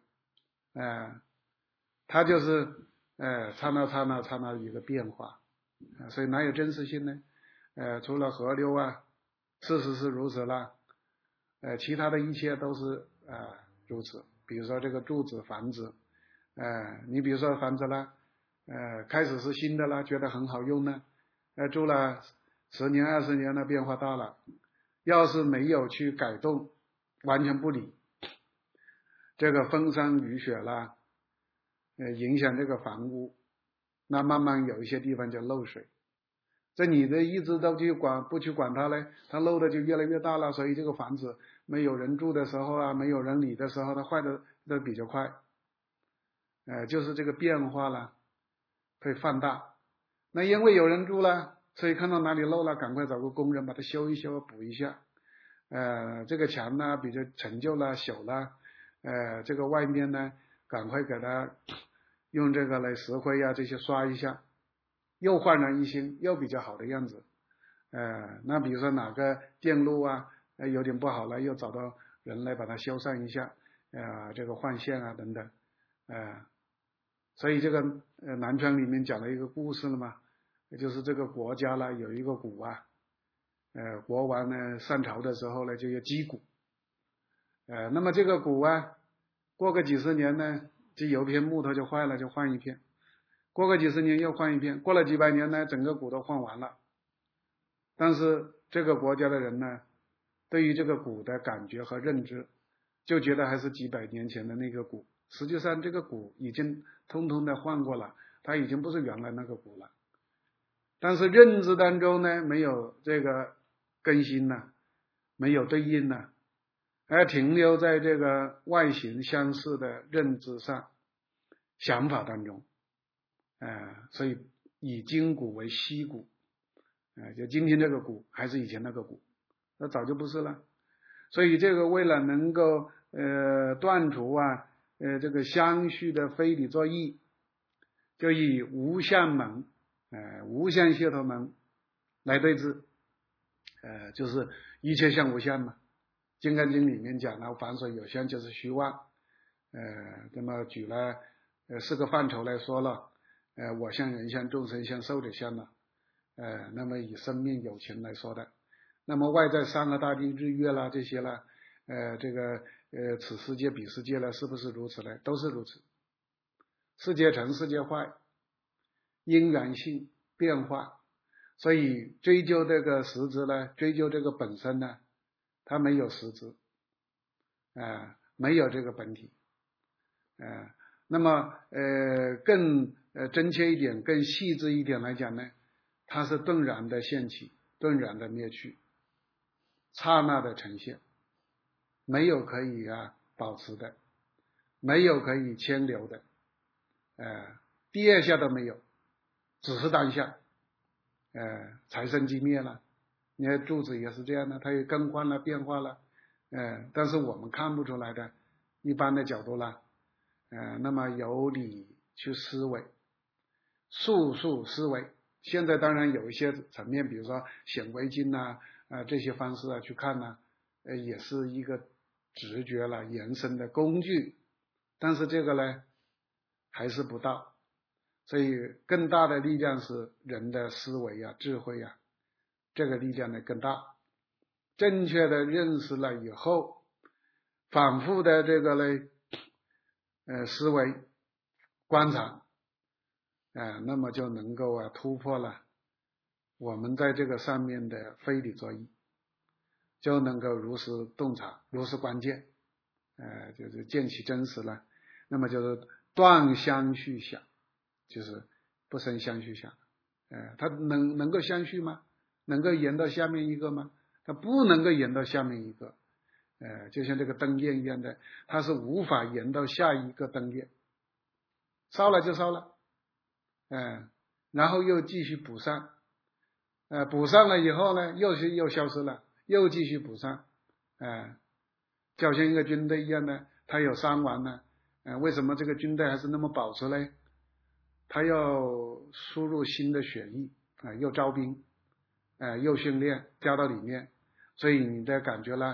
Speaker 1: 它就是刹那刹那刹那的一个变化，所以哪有真实性呢？除了河流啊，事实是如此啦，其他的一切都是如此。比如说这个柱子房子，你比如说房子啦，开始是新的啦，觉得很好用呢，住了10年20年了，变化大了，要是没有去改动，完全不理，这个风霜雨雪啦，影响这个房屋，那慢慢有一些地方就漏水，这你的一直都不去管它呢，它漏的就越来越大了，所以这个房子没有人住的时候啊，没有人理的时候，它坏的都比较快，就是这个变化了会放大。那因为有人住了，所以看到哪里漏了，赶快找个工人把它修一修，补一下。这个墙呢比较陈旧了朽了，这个外面呢赶快给它用这个来石灰啊这些刷一下，又焕然一新，又比较好的样子。那比如说哪个电路啊有点不好了，又找到人来把它修缮一下，这个换线啊等等，所以这个南传里面讲了一个故事了嘛，就是这个国家呢有一个鼓啊，国王呢上朝的时候呢就要击鼓，那么这个鼓啊过个几十年呢，就有一片木头就坏了，就换一片，过个几十年又换一片，过了几百年呢，整个鼓都换完了。但是这个国家的人呢，对于这个鼓的感觉和认知，就觉得还是几百年前的那个鼓，实际上这个鼓已经通通的换过了，它已经不是原来那个鼓了。但是认知当中呢，没有这个更新了，没有对应了，还停留在这个外形相似的认知上、想法当中，所以以今鼓为昔鼓，就今天这个鼓还是以前那个鼓，那早就不是了。所以这个为了能够断除这个相续的非理作意，就以无相门无相解脱门来对治，就是一切相无相嘛。金刚经里面讲了，凡所有相就是虚妄，那么举了4个范畴来说了，我相、人相、众生相、寿者相了，那么以生命有情来说的，那么外在山河大地日月啦这些啦，这个此世界彼世界了，是不是如此呢？都是如此。世界成世界坏，因缘性变化，所以追究这个实质呢，追究这个本身呢，它没有实质，没有这个本体，那么更真切一点，更细致一点来讲呢，它是顿然的现起，顿然的灭去，刹那的呈现，没有可以保持的，没有可以牵留的，第二下都没有，只是当下，财生即灭了。你看柱子也是这样的，它也更换了变化了，但是我们看不出来的，一般的角度啦，那么由理去思维，速思维。现在当然有一些层面，比如说显微镜这些方式去看也是一个直觉了延伸的工具，但是这个呢还是不到，所以更大的力量是人的思维智慧这个力量呢更大。正确的认识了以后，反复的这个呢思维观察，那么就能够突破了我们在这个上面的非理作意，就能够如实洞察，如实关键，就是见其真实了，那么就是断相续想，就是不生相续想，它能够相续吗？能够延到下面一个吗？它不能够延到下面一个，就像这个灯焰一样的，它是无法延到下一个灯焰，烧了就烧了，然后又继续补上，补上了以后呢，又消失了，又继续补上，就像一个军队一样的，它有伤亡呢，为什么这个军队还是那么保持呢？它要输入新的血液，又招兵，又训练加到里面，所以你的感觉呢，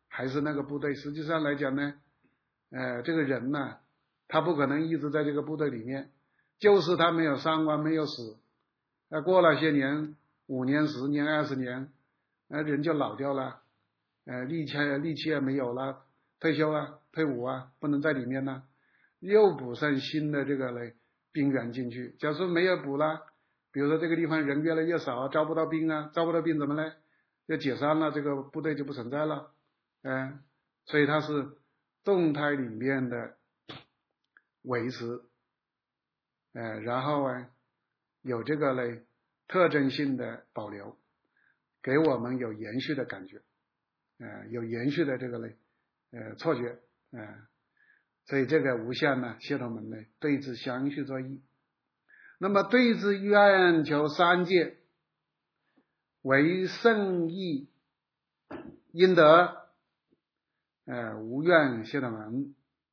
Speaker 1: 还是那个部队。实际上来讲呢，这个人呢，他不可能一直在这个部队里面，就是他没有伤亡，没有死，过了些年，5年、10年、20年，人就老掉了，力气也没有了，退休啊，退伍啊，不能在里面了，又补上新的这个嘞兵员进去。假如说没有补了，比如说这个地方人越来越少啊，招不到兵啊，招不到兵怎么呢？就解散了，这个部队就不存在了，所以它是动态里面的维持，然后有这个嘞特征性的保留，给我们有延续的感觉，有延续的这个嘞错觉，所以这个无相呢，谢陀门呢对治相续作意。那么对治愿求三界为圣意应得，无愿谢陀门。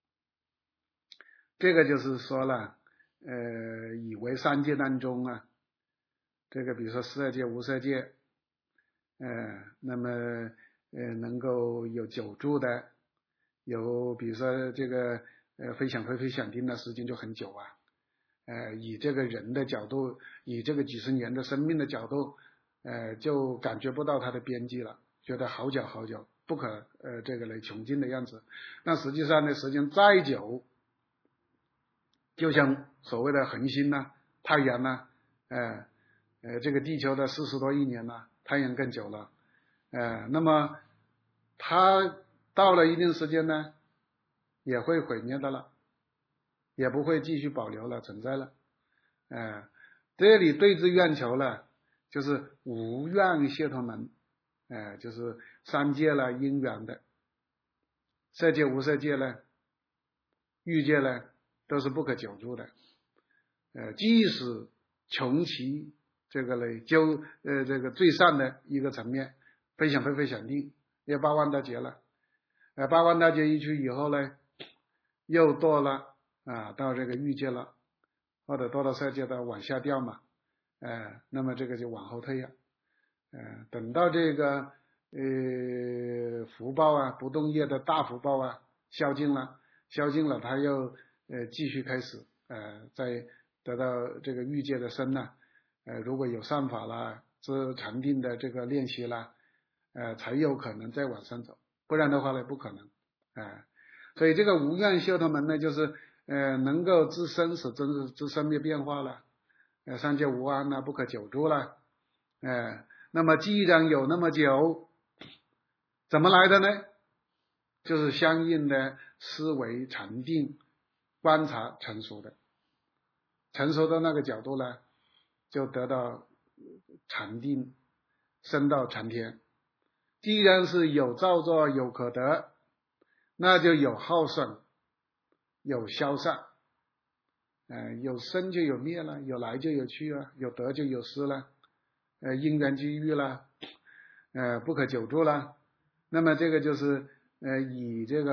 Speaker 1: 这个就是说了，以为三界当中啊，这个比如说色界、无色界，那么能够有久住的，有比如说这个非想非非想定的时间就很久啊，以这个人的角度，以这个几十年的生命的角度，就感觉不到它的边际了，觉得好久好久，不可这个来穷尽的样子。那实际上呢，时间再久，就像所谓的恒星呐、太阳呐、这个地球的40多亿年呐、太阳更久了，那么它到了一定时间呢，也会毁灭的了，也不会继续保留了，存在了。这里对治愿求呢，就是无愿谢陀门，就是三界了因缘的，色界无色界呢，欲界呢，都是不可久住的。即使穷其这个呢，这个最上的一个层面，非想非非想定，也8万大劫了。8万大劫一去以后呢，又堕了到这个欲界了，或者堕到色界的往下掉嘛，那么这个就往后退呀，等到这个福报啊，不动业的大福报啊消尽了，他又继续开始再得到这个欲界的身呢，如果有善法啦，知禅定的这个练习啦，才有可能再往上走，不然的话呢不可能，所以这个无愿谢陀门呢，就是能够知生死、知生灭变化了，三界无安了，不可久住了，那么既然有那么久，怎么来的呢？就是相应的思维禅定观察成熟的，成熟的那个角度呢，就得到禅定，升到禅天。既然是有造作有可得，那就有耗损，有消散，有生就有灭了，有来就有去了，有得就有失了，因缘际遇了，不可久住了。那么这个就是以这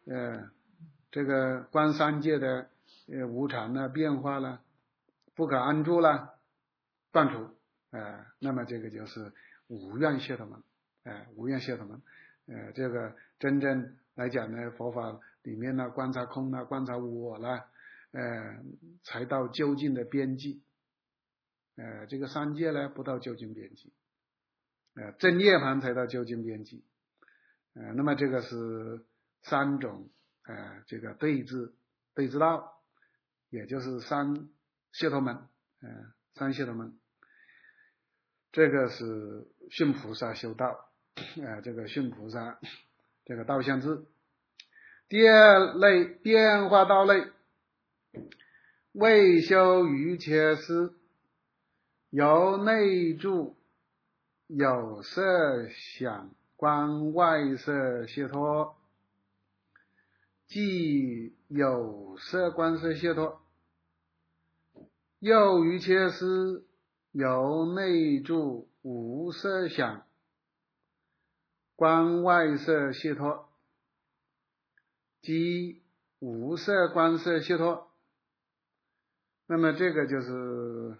Speaker 1: 个观三界的无常呢、变化了，不可安住了，断除，那么这个就是无愿谢陀门，无愿谢陀门，这个真正来讲呢，佛法里面呢，观察空呢，观察无我了，才到究竟的边际，这个三界呢不到究竟边际，正涅槃才到究竟边际，那么这个是3种这个对治道，也就是三谢陀门，三谢陀门，这个是训菩萨修道，这个训菩萨这个道相智。第2类变化道类，未修于切师，由内住有色想观外色解脱，即有色观色解脱，又于切师由内住无色想观外色解脱，即无色观色解脱。那么这个就是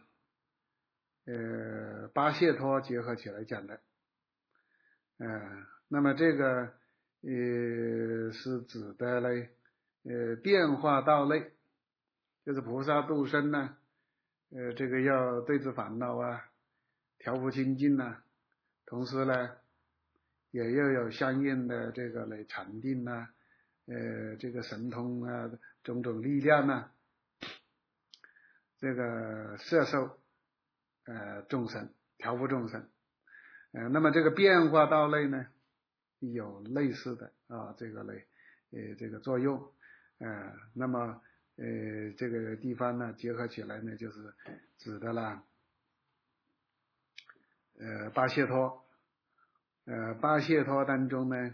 Speaker 1: 8解脱结合起来讲的，那么这个是指的嘞变化道类，就是菩萨度生呢，这个要对治烦恼啊，调伏清净啊，同时呢也要有相应的这个来禅定啊，这个神通啊，种种力量啊，这个摄受众生，调伏众生。那么这个变化道类呢，有类似的这个类这个作用。那么这个地方呢结合起来呢，就是指的啦八解脱。八解脱当中呢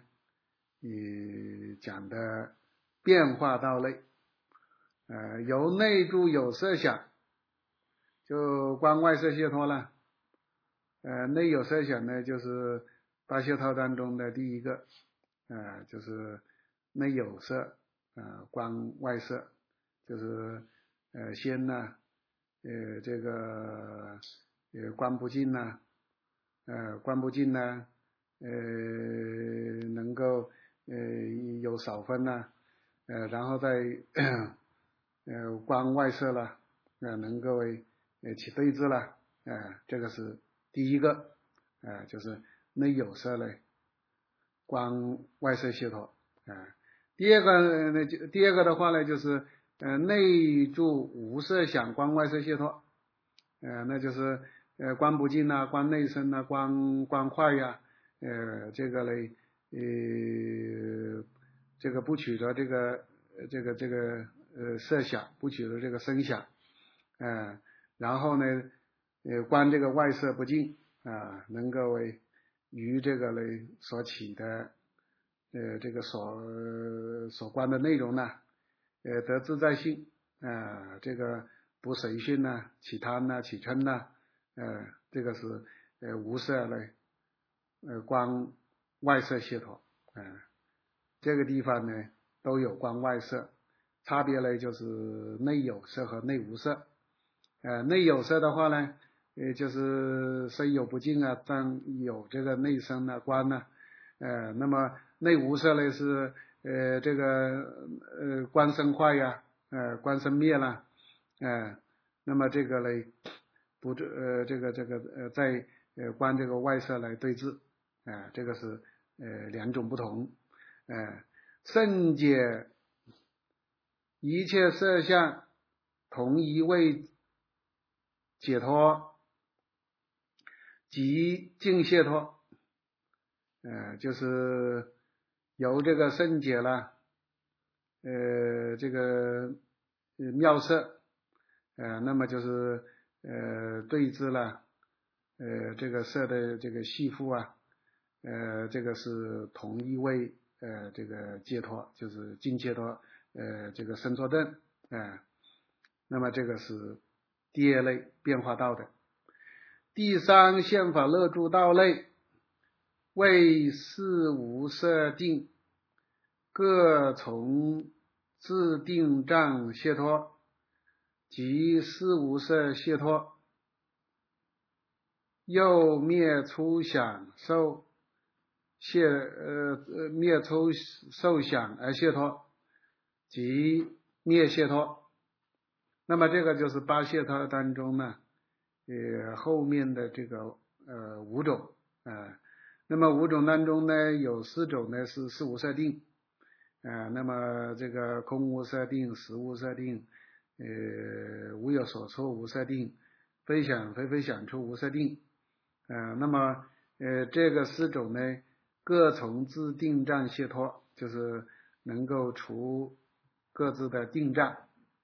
Speaker 1: 讲的变化道类，由内住有色想，就观外色解脱了。内有色想呢，就是八解脱当中的第一个，就是内有色，观外色，就是先呢，这个观不净呢，观不净呢，能够有少分呢，然后再观外色了，能够起对治了，这个是第一个，就是内有色类观外色解脱。第二个的话呢，就是内住无色想观外色解脱。那就是观不净啊，观内身啊，观坏呀，这个嘞这个不取得这个色想，不取得这个声响，然后呢观这个外色不净能够于这个嘞所起的这个所观的内容呢得自在性，这个不随性呐，起贪呐，起嗔呐，这个是无色类观外色解脱。这个地方呢都有观外色，差别呢就是内有色和内无色。内有色的话呢，就是身有不净啊，但有这个内身啊观呢，那么内无色呢是这个观生坏呀，观生灭啦，那么这个呢不这个在观这个外色来对治，这个是两种不同。圣解一切色相同一位解脱即净解脱，就是由这个圣解了，这个妙色，那么就是对治了，这个色的这个系缚啊，这个是同一位这个解脱，就是净解脱，这个身作证，那么这个是第二类变化道的。第三宪法乐住道类，为四无色定，各从自定障解脱，即四无色解脱，又灭初想受灭初受想而解脱，即灭解脱。那么这个就是八解脱当中呢后面的这个五种，那么五种当中呢有四种呢是四无色定，那么这个空无色定、实无色定、无有所处无色定、非想非非想处无色定，那么这个四种呢各从自定障解脱，就是能够除各自的定障，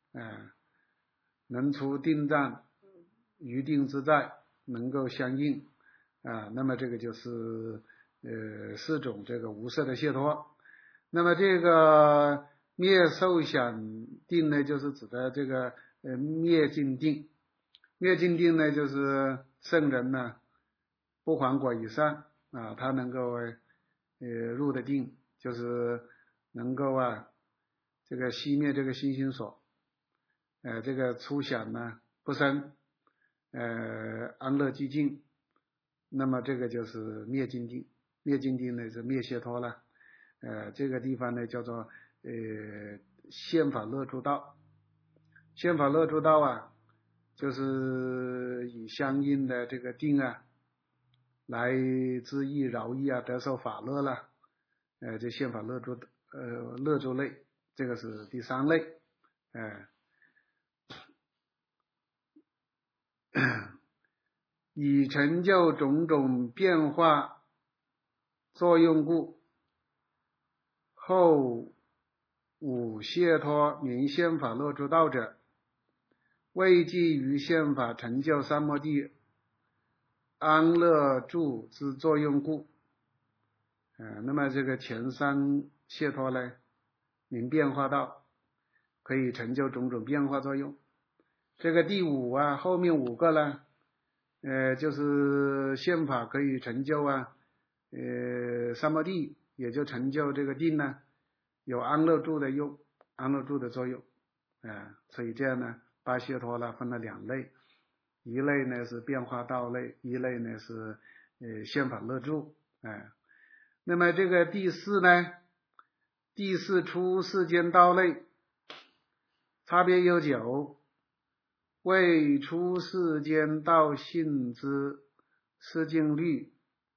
Speaker 1: 能除定障于定自在，能够相应，那么这个就是四种这个无色的解脱。那么这个灭受想定呢，就是指的这个灭尽定。灭尽定呢，就是圣人呢不还果以上他能够入的定，就是能够这个熄灭这个心心所，这个初想呢不生，安乐寂静，那么这个就是灭尽定。灭尽定呢是灭解脱了。 这个地方呢叫做宪法乐诸道。宪法乐诸道啊，就是以相应的这个定啊来知易饶易啊，得受法乐了。这宪法乐诸类，这个是第3类。以成就种种变化作用故，后五解脱名宪法乐诸道者，为即于宪法成就三摩地安乐住之作用故。那么这个前3解脱呢，名变化道，可以成就种种变化作用。这个第5啊，后面5个呢，就是宪法可以成就啊，三摩地，也就成就这个定呢，有安乐住的作用。所以这样呢，8解脱呢分了2类，一类呢是变化道类，一类呢是宪法乐住。那么这个第4呢，第4出世间道类，差别有9，为出世间道性之世净律，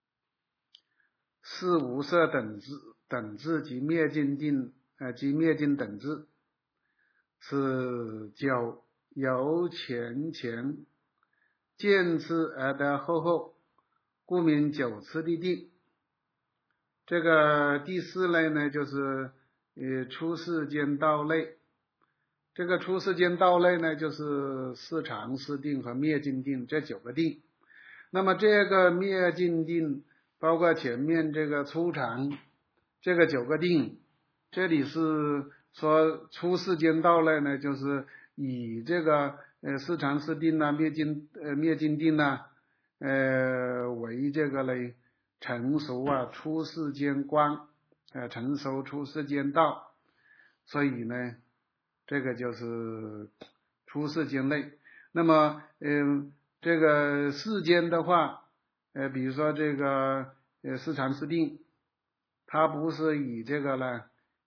Speaker 1: 是无色等至及灭尽定及灭尽等至，此9由前见次而得后，故名9次第定。这个第4类呢，就是出世间道类。这个出世间道类呢，就是四常四定和灭尽定这9个定。那么这个灭尽定包括前面这个初常这个9个定，这里是说出世间道类呢，就是以这个四常四定啊、灭尽定啊为这个嘞成熟啊出世间观，成熟出世间道，所以呢这个就是出世间类。那么这个世间的话，比如说这个四常四定，它不是以这个呢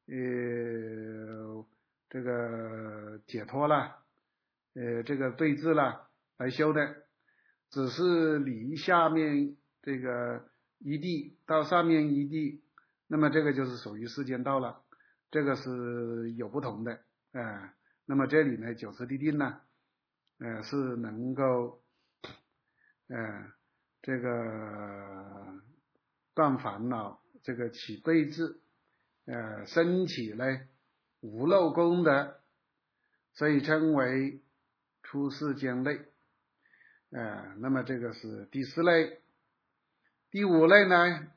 Speaker 1: 这个解脱啦这个对治啦来修的，只是离下面这个一地到上面一地，那么这个就是属于世间道了，这个是有不同的。那么这里呢9次第定呢是能够这个断烦恼，这个起对治，升起呢无漏功德，所以称为出世间类。那么这个是第4类。第5类呢，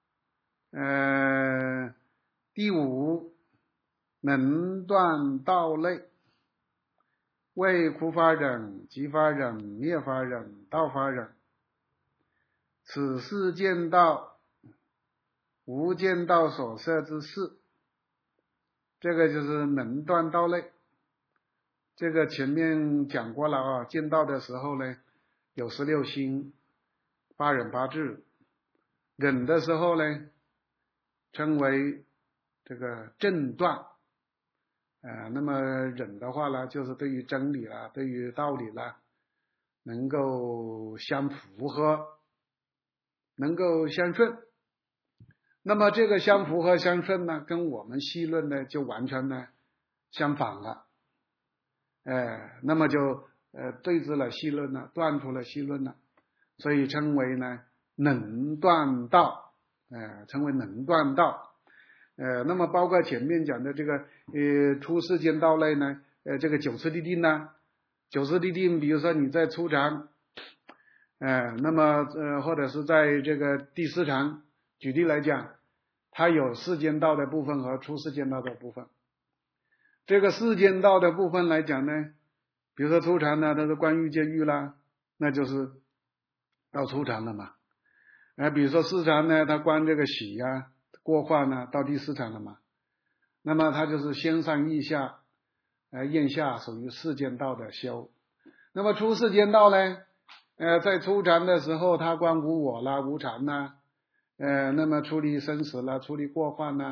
Speaker 1: 第5能断道类，为苦法忍、集法忍、灭法忍、道法忍。此世间道无间道所摄之事，这个就是能断道类。这个前面讲过了啊，见道的时候呢有16心、8忍8智，忍的时候呢称为这个正断。那么忍的话呢，就是对于真理啦，对于道理啦，能够相符合，能够相顺。那么这个相符合相顺呢，跟我们细论呢就完全呢相反了。那么就对治了细论了，断除了细论了，所以称为呢能断道，称为能断道。那么包括前面讲的这个出世间道类呢，这个9次第定呢，9次第定，比如说你在初常，那么或者是在这个第4常，举例来讲，它有世间道的部分和出世间道的部分。这个世间道的部分来讲呢，比如说初常呢，它是观欲界欲啦，那就是到初常了嘛。比如说4常呢，它观这个喜啊过患呢，到第4常了嘛。那么它就是先上意下咽下，属于世间道的修。那么出世间道呢，在初常的时候它观无我啦、无常啦，那么处理生死啦、处理过患啦，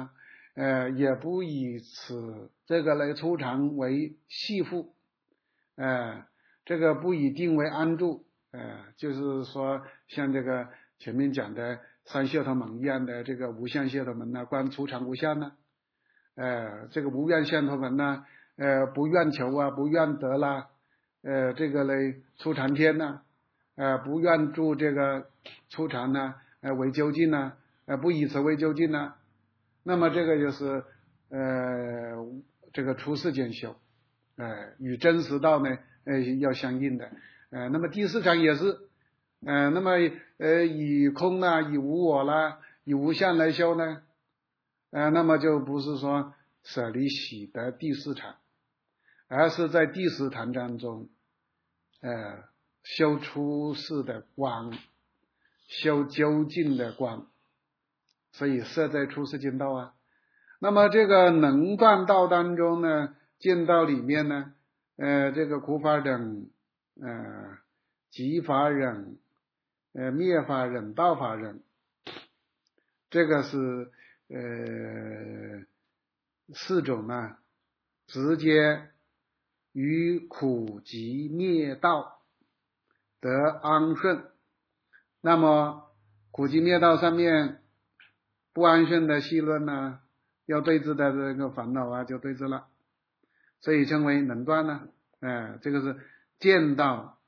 Speaker 1: 也不以此这个来出场为系缚，这个不以定为安住，就是说像这个前面讲的三解脱门一样的这个无相解脱门呢，观出场无相呢，这个无愿解脱门呢，不愿求啊，不愿得啦，这个嘞出场天呢，不愿住这个出场呢，为究竟呢，不以此为究竟呢，那么这个就是这个出世间修，与真实道呢要相应的，那么第四场也是，那么以空啦，以无我啦，以无相来修呢，那么就不是说舍离喜的第四场，而是在第四场当中，修出世的光，修究竟的光，所以设在出世间道啊。那么这个能断道当中呢，见道里面呢，这个苦法忍，集法忍，灭法忍，道法忍，这个是四种呢，直接于苦集灭道得安顺。那么苦集灭道上面不安顺的细论呢，要对治的这个烦恼啊，就对治了，所以称为能断呢。这个是见道，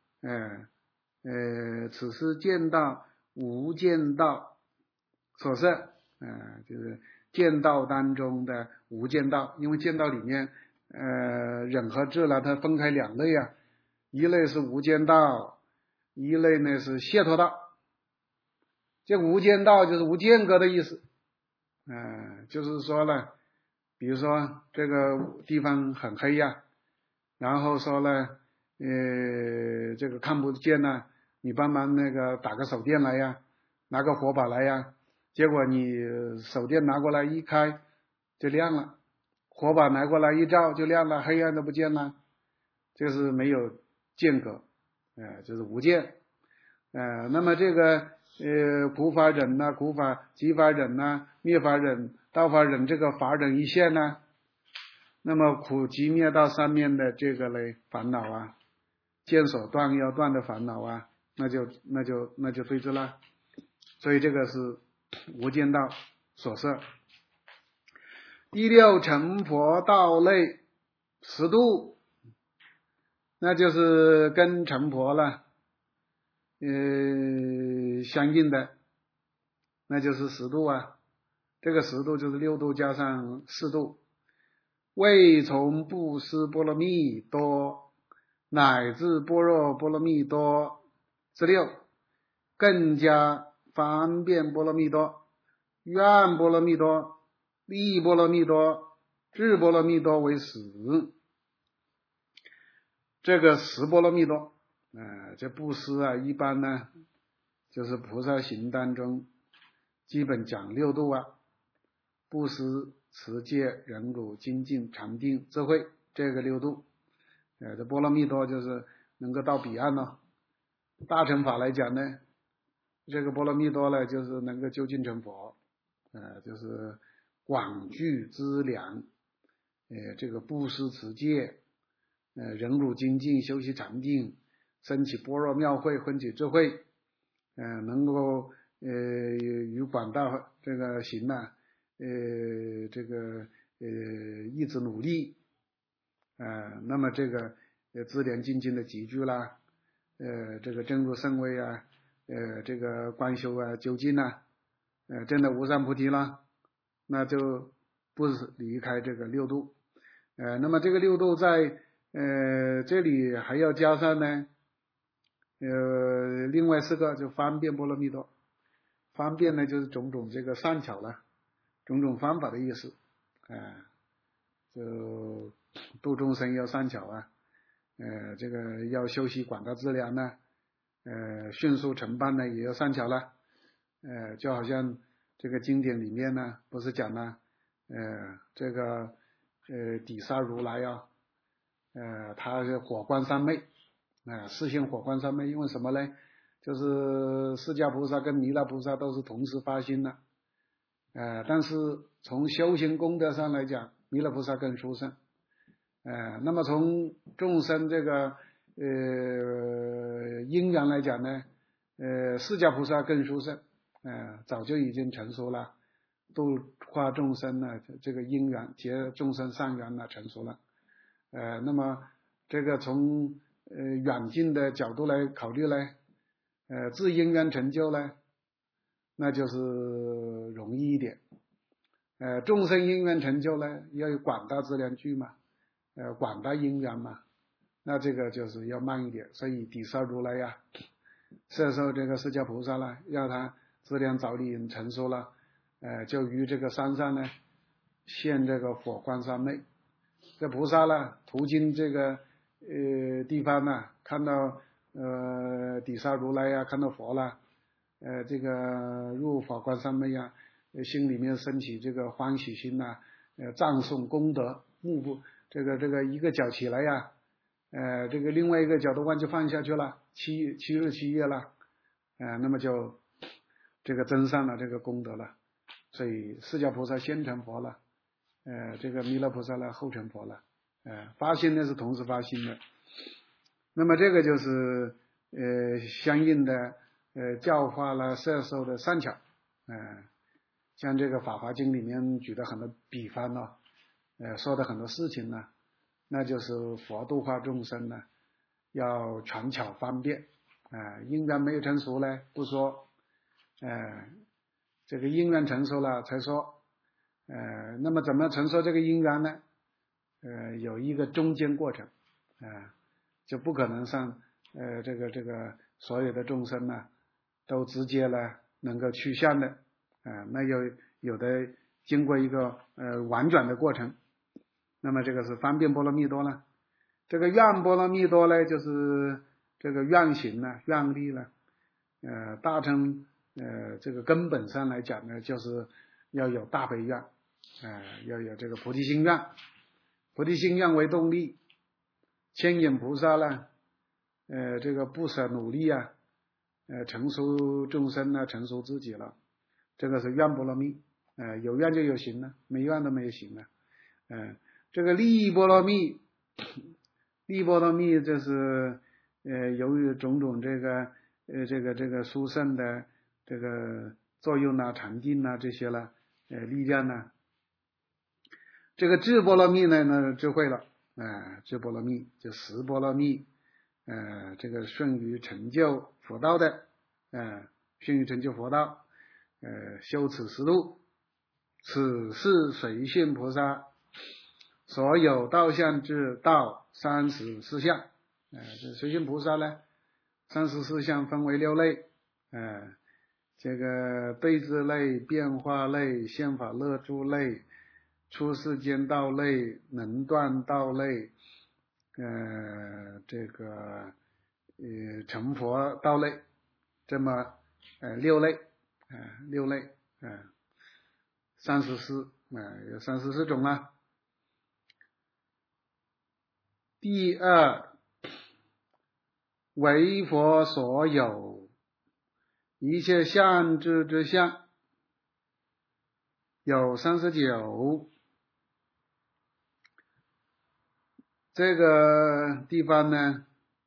Speaker 1: 此是见道无见道所摄，就是见道当中的无见道，因为见道里面忍和智了，它分开两类啊，一类是无间道，一类呢是解脱道。这无间道就是无间隔的意思，就是说呢，比如说这个地方很黑呀，然后说呢，这个看不见呢，你帮忙那个打个手电来呀，拿个火把来呀，结果你手电拿过来一开就亮了，火把拿过来一照就亮了，黑暗都不见了，这是没有间隔，就是无间，那么这个苦法忍呐，苦法集法忍呐，灭法忍，道法忍，这个法忍一现呢，那么苦集灭道上面的这个嘞烦恼啊，见所断要断的烦恼啊，那就对治了，所以这个是无间道所摄。第六成佛道类10度，那就是跟成佛了相应的，那就是10度啊，这个10度就是6度加上4度，未从布施波罗蜜多乃至般若波罗蜜多之6，更加方便波罗蜜多、愿波罗蜜多、利波罗蜜多、智波罗蜜多为10，这个10波罗蜜多，这布施啊，一般呢就是菩萨行当中基本讲6度啊，布施、持戒、忍辱、精进、禅定、智慧，这个6度，这波罗蜜多就是能够到彼岸了。大乘法来讲呢，这个波罗蜜多呢，就是能够究竟成佛，就是广具资粮，这个布施持戒，忍辱精进，修习禅定，升起般若妙慧，婚起智慧，能够与广大这个行呢，这个一直努力，那么这个资粮精进的集聚啦，这个真如圣位啊，这个观修啊，究竟啊，真的无上菩提啦，那就不离开这个6度，那么这个6度在这里还要加上呢，另外4个就方便波罗蜜多，方便呢就是种种这个善巧了，种种方法的意思，就度众生要善巧啊，这个要修习广大资粮呢，迅速成办呢也要善巧了，就好像这个经典里面呢不是讲了，这个底沙如来啊，他是火光三昧，四性火光三昧，因为什么呢？就是释迦菩萨跟弥勒菩萨都是同时发心的， 但是从修行功德上来讲，弥勒菩萨更殊胜。那么从众生这个因缘来讲呢，释迦菩萨更殊胜，早就已经成熟了，度化众生呢，这个因缘结众生善缘呢成熟了。那么这个从远近的角度来考虑呢，自因缘成就呢，那就是容易一点。众生因缘成就呢，要有广大资粮具嘛，广大因缘嘛，那这个就是要慢一点。所以底沙如来呀，摄受这个释迦菩萨了，要他资粮早已成熟了，就于这个山上呢现这个火光三昧。这菩萨呢，途经这个地方呢，看到底沙如来呀，看到佛了，这个入法光三昧呀，心里面升起这个欢喜心呐，赞颂功德，目不这个一个脚起来呀，这个另外一个脚都忘记放下去了，七日七夜了，那么就这个增上了这个功德了。所以释迦菩萨先成佛了，这个弥勒菩萨呢后成佛了，发心呢是同时发心的。那么这个就是相应的教化了摄受的善巧，像这个《法华经》里面举的很多比方呢，说的很多事情呢，那就是佛度化众生呢，要权巧方便，因缘没有成熟呢不说，这个因缘成熟了才说，那么怎么成熟这个因缘呢？有一个中间过程，就不可能像这个所有的众生呢，都直接呢能够趋向的，那有的经过一个婉转的过程。那么这个是方便波罗蜜多了。这个愿波罗蜜多呢，就是这个愿行呢，愿力呢，大乘这个根本上来讲呢，就是要有大悲愿，要有这个菩提心愿，菩提心愿为动力，牵引菩萨呢，这个不舍努力啊，成熟众生呢，成熟自己了，这个是愿波罗蜜，有愿就有行了，没愿都没有行了，这个利益波罗蜜，利益波罗蜜这是由于种种这个殊胜的这个作用啊、禅定啊这些了，力量呢，这个智波罗蜜呢智慧了，智波罗蜜就识波罗蜜，这个顺于成就佛道的，顺于成就佛道，修此十路，此是随性菩萨所有道相之道34相，这随性菩萨呢，34相分为6类，这个对治类、变化类、现法乐住类、出世间道类、能断道类，这个成佛道类，这么6类，6类，34有34种啊。第二，为佛所有一切相知之相，有39。这个地方呢，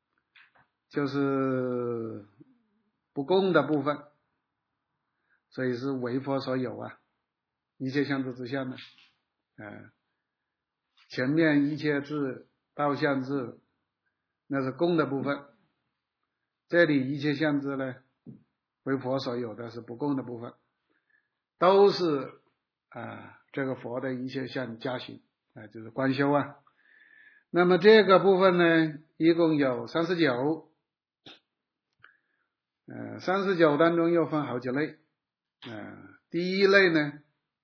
Speaker 1: 就是不共的部分，所以是为佛所有啊，一切相知之相呢，前面一切智、道相智，那是共的部分，这里一切相智呢，为佛所有的是不共的部分，都是这个佛的一切相加行，就是观修啊。那么这个部分呢，一共有39， 39当中又分好几类，第一类呢，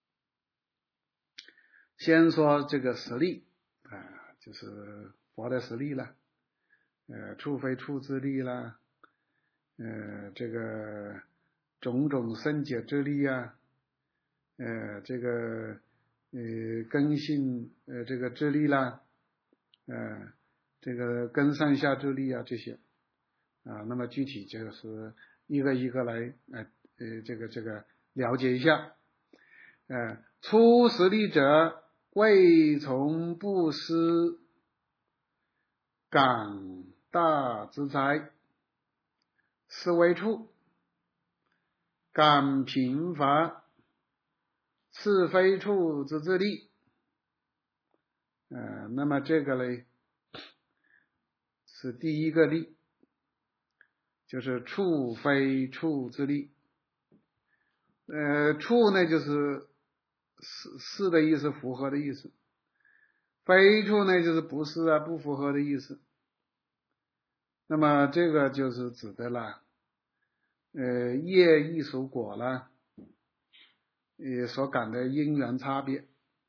Speaker 1: 先说这个实力，就是佛的实力了，处非处之力啦，这个种种生解之力啊，这个根性这个之力啦，这个根上下之力啊这些，那么具体就是一个一个来这个了解一下。 出实力者，未从布施感大之财，是为处；感贫乏，是非处之自利。那么这个呢，是第一个利，就是处非处之利。处呢就是是的意思，符合的意思；非处呢就是不是啊，不符合的意思。那么这个就是指的了，业亦属果了，所感的因缘差别。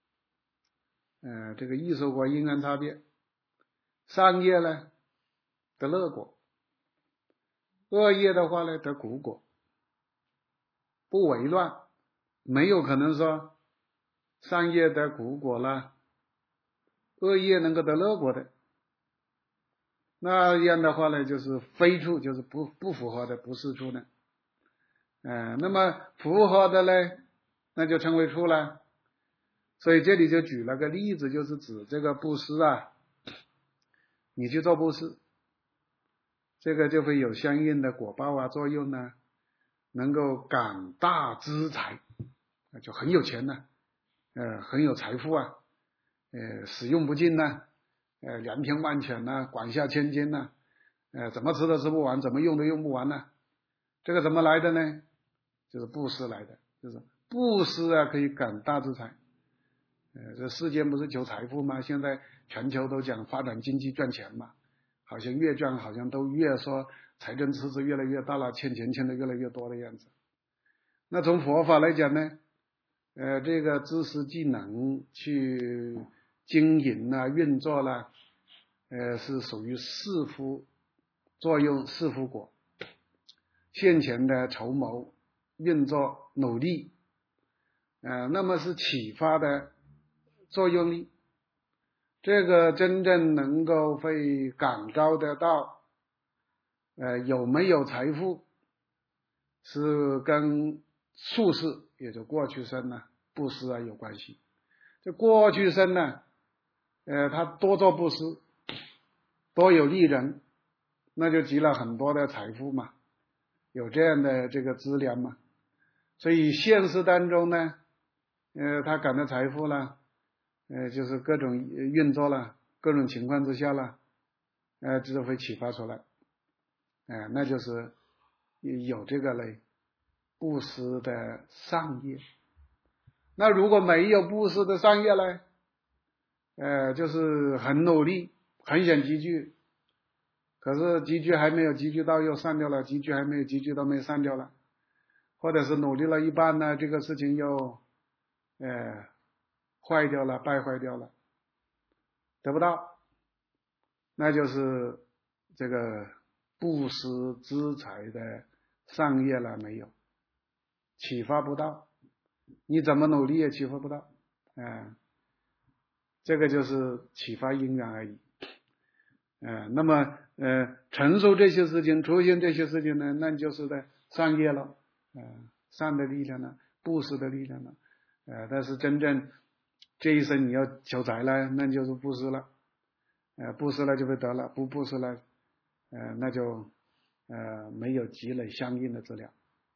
Speaker 1: 这个亦属果因缘差别，善业呢得乐果，恶业的话呢得苦果，不为乱，没有可能说善业得苦果了，恶业能够得乐果的。那样的话呢，就是非处，就是不符合的，不是处的。那么符合的呢，那就称为处了。所以这里就举了个例子，就是指这个布施啊，你去做布施，这个就会有相应的果报啊作用呢，能够感大资财，就很有钱呢，很有财富啊，使用不尽呢，良田万顷呢，管辖千金呢，怎么吃都吃不完，怎么用都用不完呢。这个怎么来的呢？就是布施来的，就是布施啊，可以感大资财。这世间不是求财富吗？现在全球都讲发展经济赚钱嘛，好像越赚好像都越说财政赤字越来越大了，欠钱欠的越来越多的样子。那从佛法来讲呢，这个知识技能去经营啊运作啦，是属于视乎作用视乎果，现前的筹谋运作努力，那么是启发的作用力。这个真正能够会感召得到，有没有财富，是跟宿世，也就过去生呢，布施啊有关系。这过去生呢，他多做布施，多有利人，那就积了很多的财富嘛，有这样的这个资粮嘛。所以现实当中呢，他感到财富了，就是各种运作了，各种情况之下了，就会启发出来，那就是有这个嘞布施的善业。那如果没有布施的善业呢，就是很努力，很想积聚，可是积聚还没有积聚到又散掉了，积聚还没有积聚到没散掉了，或者是努力了一半呢，这个事情又坏掉了，败坏掉了，得不到，那就是这个布施资财的善业了没有，启发不到，你怎么努力也启发不到，这个就是启发因缘而已。那么成熟这些事情，出现这些事情呢，那就是的善业了，善的力量了，布施的力量了，但是真正这一生你要求财了，那就是布施了，布施了就会得了，不布施了，那就没有积累相应的资料，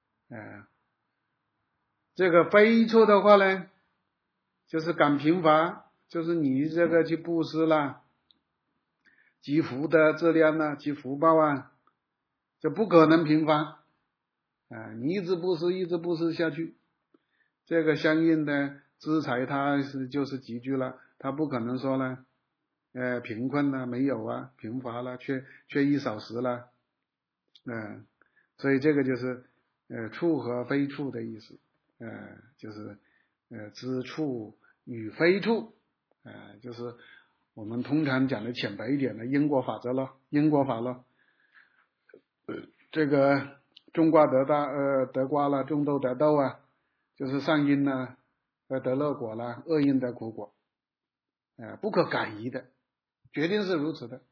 Speaker 1: 这个非处的话呢，就是感贫乏，就是你这个去布施了，积福的质量呢，积福报啊，就不可能贫乏，你一直布施一直布施下去，这个相应的资财它就是集聚了，它不可能说呢贫困了没有啊，贫乏了，缺衣少食了，所以这个就是处和非处的意思，就是知处与非处，就是我们通常讲的浅白一点的因果法则了，因果法了。这个种瓜得瓜了，种豆得豆啊，就是善因呢得乐果了，恶因得苦果，不可改移的，决定是如此的，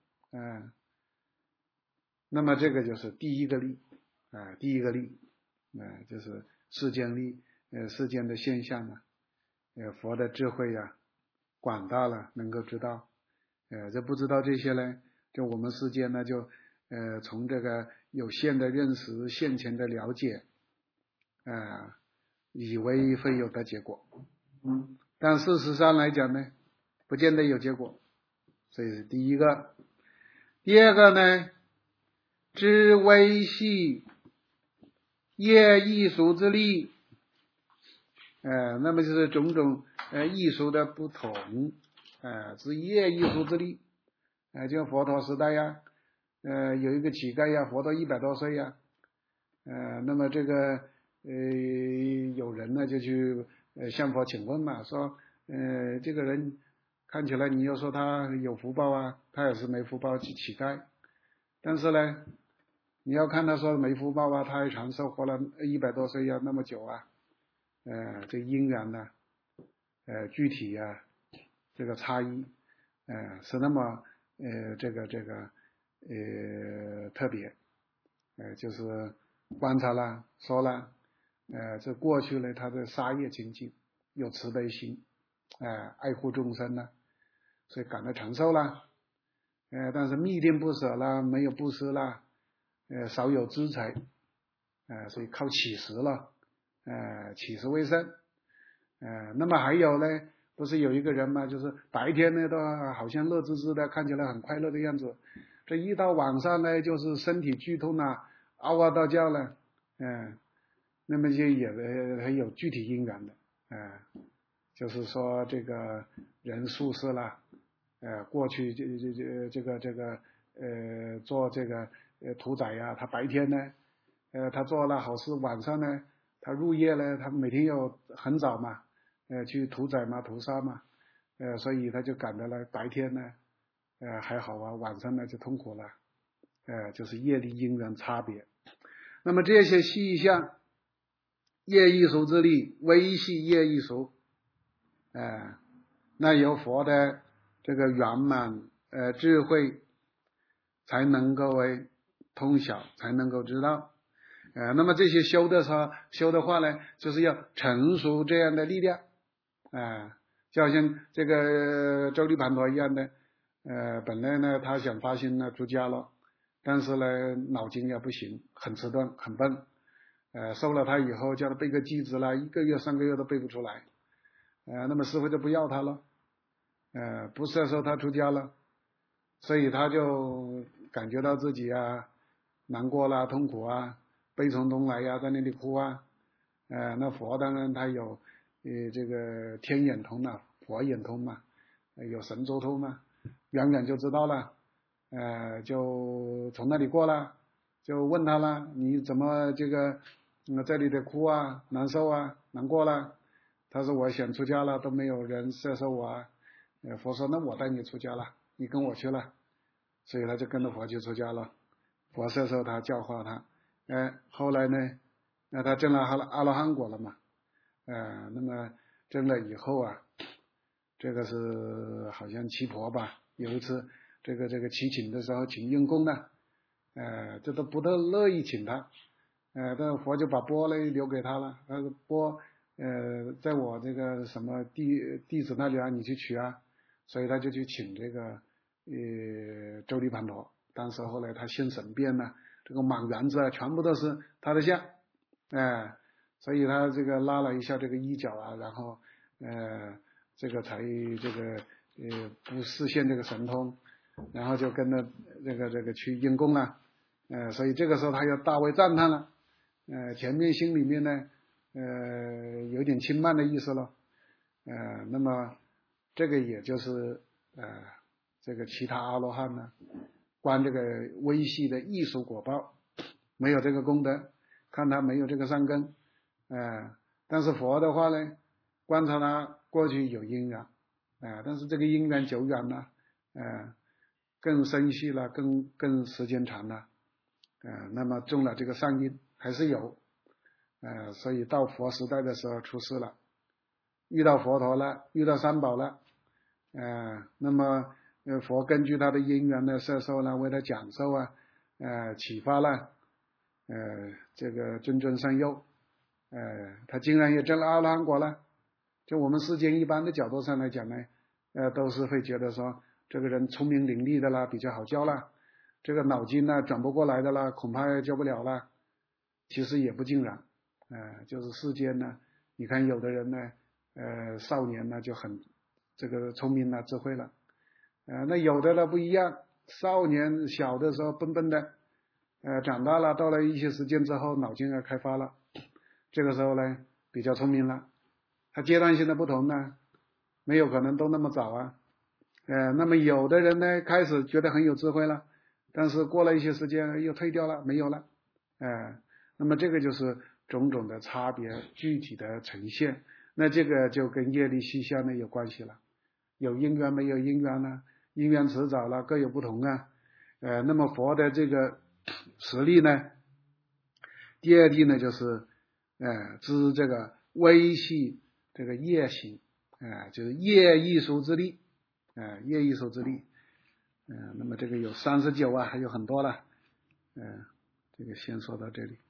Speaker 1: 那么这个就是第一个例，第一个例，就是世间例，世间的现象呢， 佛的智慧呀广大了，能够知道。这不知道这些呢，就我们世间呢就从这个有限的认识、现前的了解，以为会有的结果，但事实上来讲呢，不见得有结果。这是第一个。第二个呢，知微细业异熟之力，那么就是种种异熟的不同，是业异熟之力。就佛陀时代呀，有一个乞丐呀，活到100多岁呀，那么这个有人呢就去向佛请问嘛，说这个人看起来你又说他有福报啊，他也是没福报去乞丐，但是呢你要看他说没福报啊，他还长寿，活了100多岁呀，那么久啊，这因缘呢具体呀这个差异是那么这个特别，就是观察了说了，这过去呢他的杀业精进，有慈悲心，爱护众生呢，所以感到长寿了，但是密定不舍啦，没有布施啦，少有资财，所以靠乞食了，乞食为生，那么还有呢，不是有一个人嘛，就是白天呢都好像乐滋滋的，看起来很快乐的样子，这一到晚上呢就是身体剧痛啊，嗷嗷大叫了，那么就也很有具体因缘的，就是说这个人宿世了，过去这个做这个屠宰呀，他白天呢他做了好事，晚上呢他入夜呢，他每天又很早嘛，去屠宰嘛，屠杀嘛，所以他就感到了白天呢还好啊，晚上呢就痛苦了，就是业力因缘差别。那么这些细项，业异熟之力，微细业异熟，那由佛的这个圆满智慧才能够通晓，才能够知道。那么这些修的话呢，就是要成熟这样的力量，就好像这个周利盘陀一样的，本来呢他想发心呢出家了，但是呢脑筋也不行，很迟钝，很笨，收了他以后叫他背个偈子啦，1个月3个月都背不出来，那么师父就不要他了，不摄受他出家了，所以他就感觉到自己啊难过啦，痛苦啊，悲从中来呀，在那里哭啊，那佛当然他有这个天眼通啊，佛眼通嘛，有神周通嘛，远远就知道了，就从那里过了，就问他了，你怎么这个这里的哭啊，难受啊，难过了？他说我想出家了，都没有人摄受我啊。佛说那我带你出家了，你跟我去了，所以他就跟着佛去出家了，佛摄受他，教化他，后来呢，那他证了阿罗汉果了嘛，那么证了以后啊，这个是好像七婆吧，有一次这个祈请的时候请用功呢，这都不太乐意请他，但佛就把钵呢留给他了，他说钵在我这个什么弟子那里啊，你去取啊，所以他就去请这个周利盘陀，当时后来他现神变了，这个满园子啊全部都是他的像，所以他这个拉了一下这个衣角啊，然后这个才这个不实现这个神通，然后就跟着这个去用功了，所以这个时候他又大为赞叹了，前面心里面呢有点轻慢的意思了，那么这个也就是这个其他阿罗汉呢，观这个微细的艺术果报，没有这个功德，看他没有这个善根，但是佛的话呢，观察他过去有因缘，但是这个因缘久远了，更深细了，更时间长了，那么种了这个善因还是有，所以到佛时代的时候出世了，遇到佛陀了，遇到三宝了，那么佛根据他的因缘的摄受呢，为他讲授啊，启发了，这个谆谆善诱，他竟然也证了阿罗汉果了， 就我们世间一般的角度上来讲呢，都是会觉得说这个人聪明伶俐的啦，比较好教啦，这个脑筋呢转不过来的啦，恐怕教不了啦。其实也不尽然，就是世间呢，你看有的人呢，少年呢就很这个聪明了、智慧了，那有的呢不一样，少年小的时候笨笨的，长大了到了一些时间之后，脑筋要开发了，这个时候呢比较聪明了。它阶段性的不同呢，没有可能都那么早啊。那么有的人呢开始觉得很有智慧了，但是过了一些时间又退掉了，没有了。那么这个就是种种的差别具体的呈现，那这个就跟业力细相呢有关系了，有因缘没有因缘呢，因缘迟早了各有不同啊。那么佛的这个实力呢，第二地呢就是知这个微细这个业行，就是业艺术之力，业艺术之力，那么这个有39啊，还有很多了，这个先说到这里。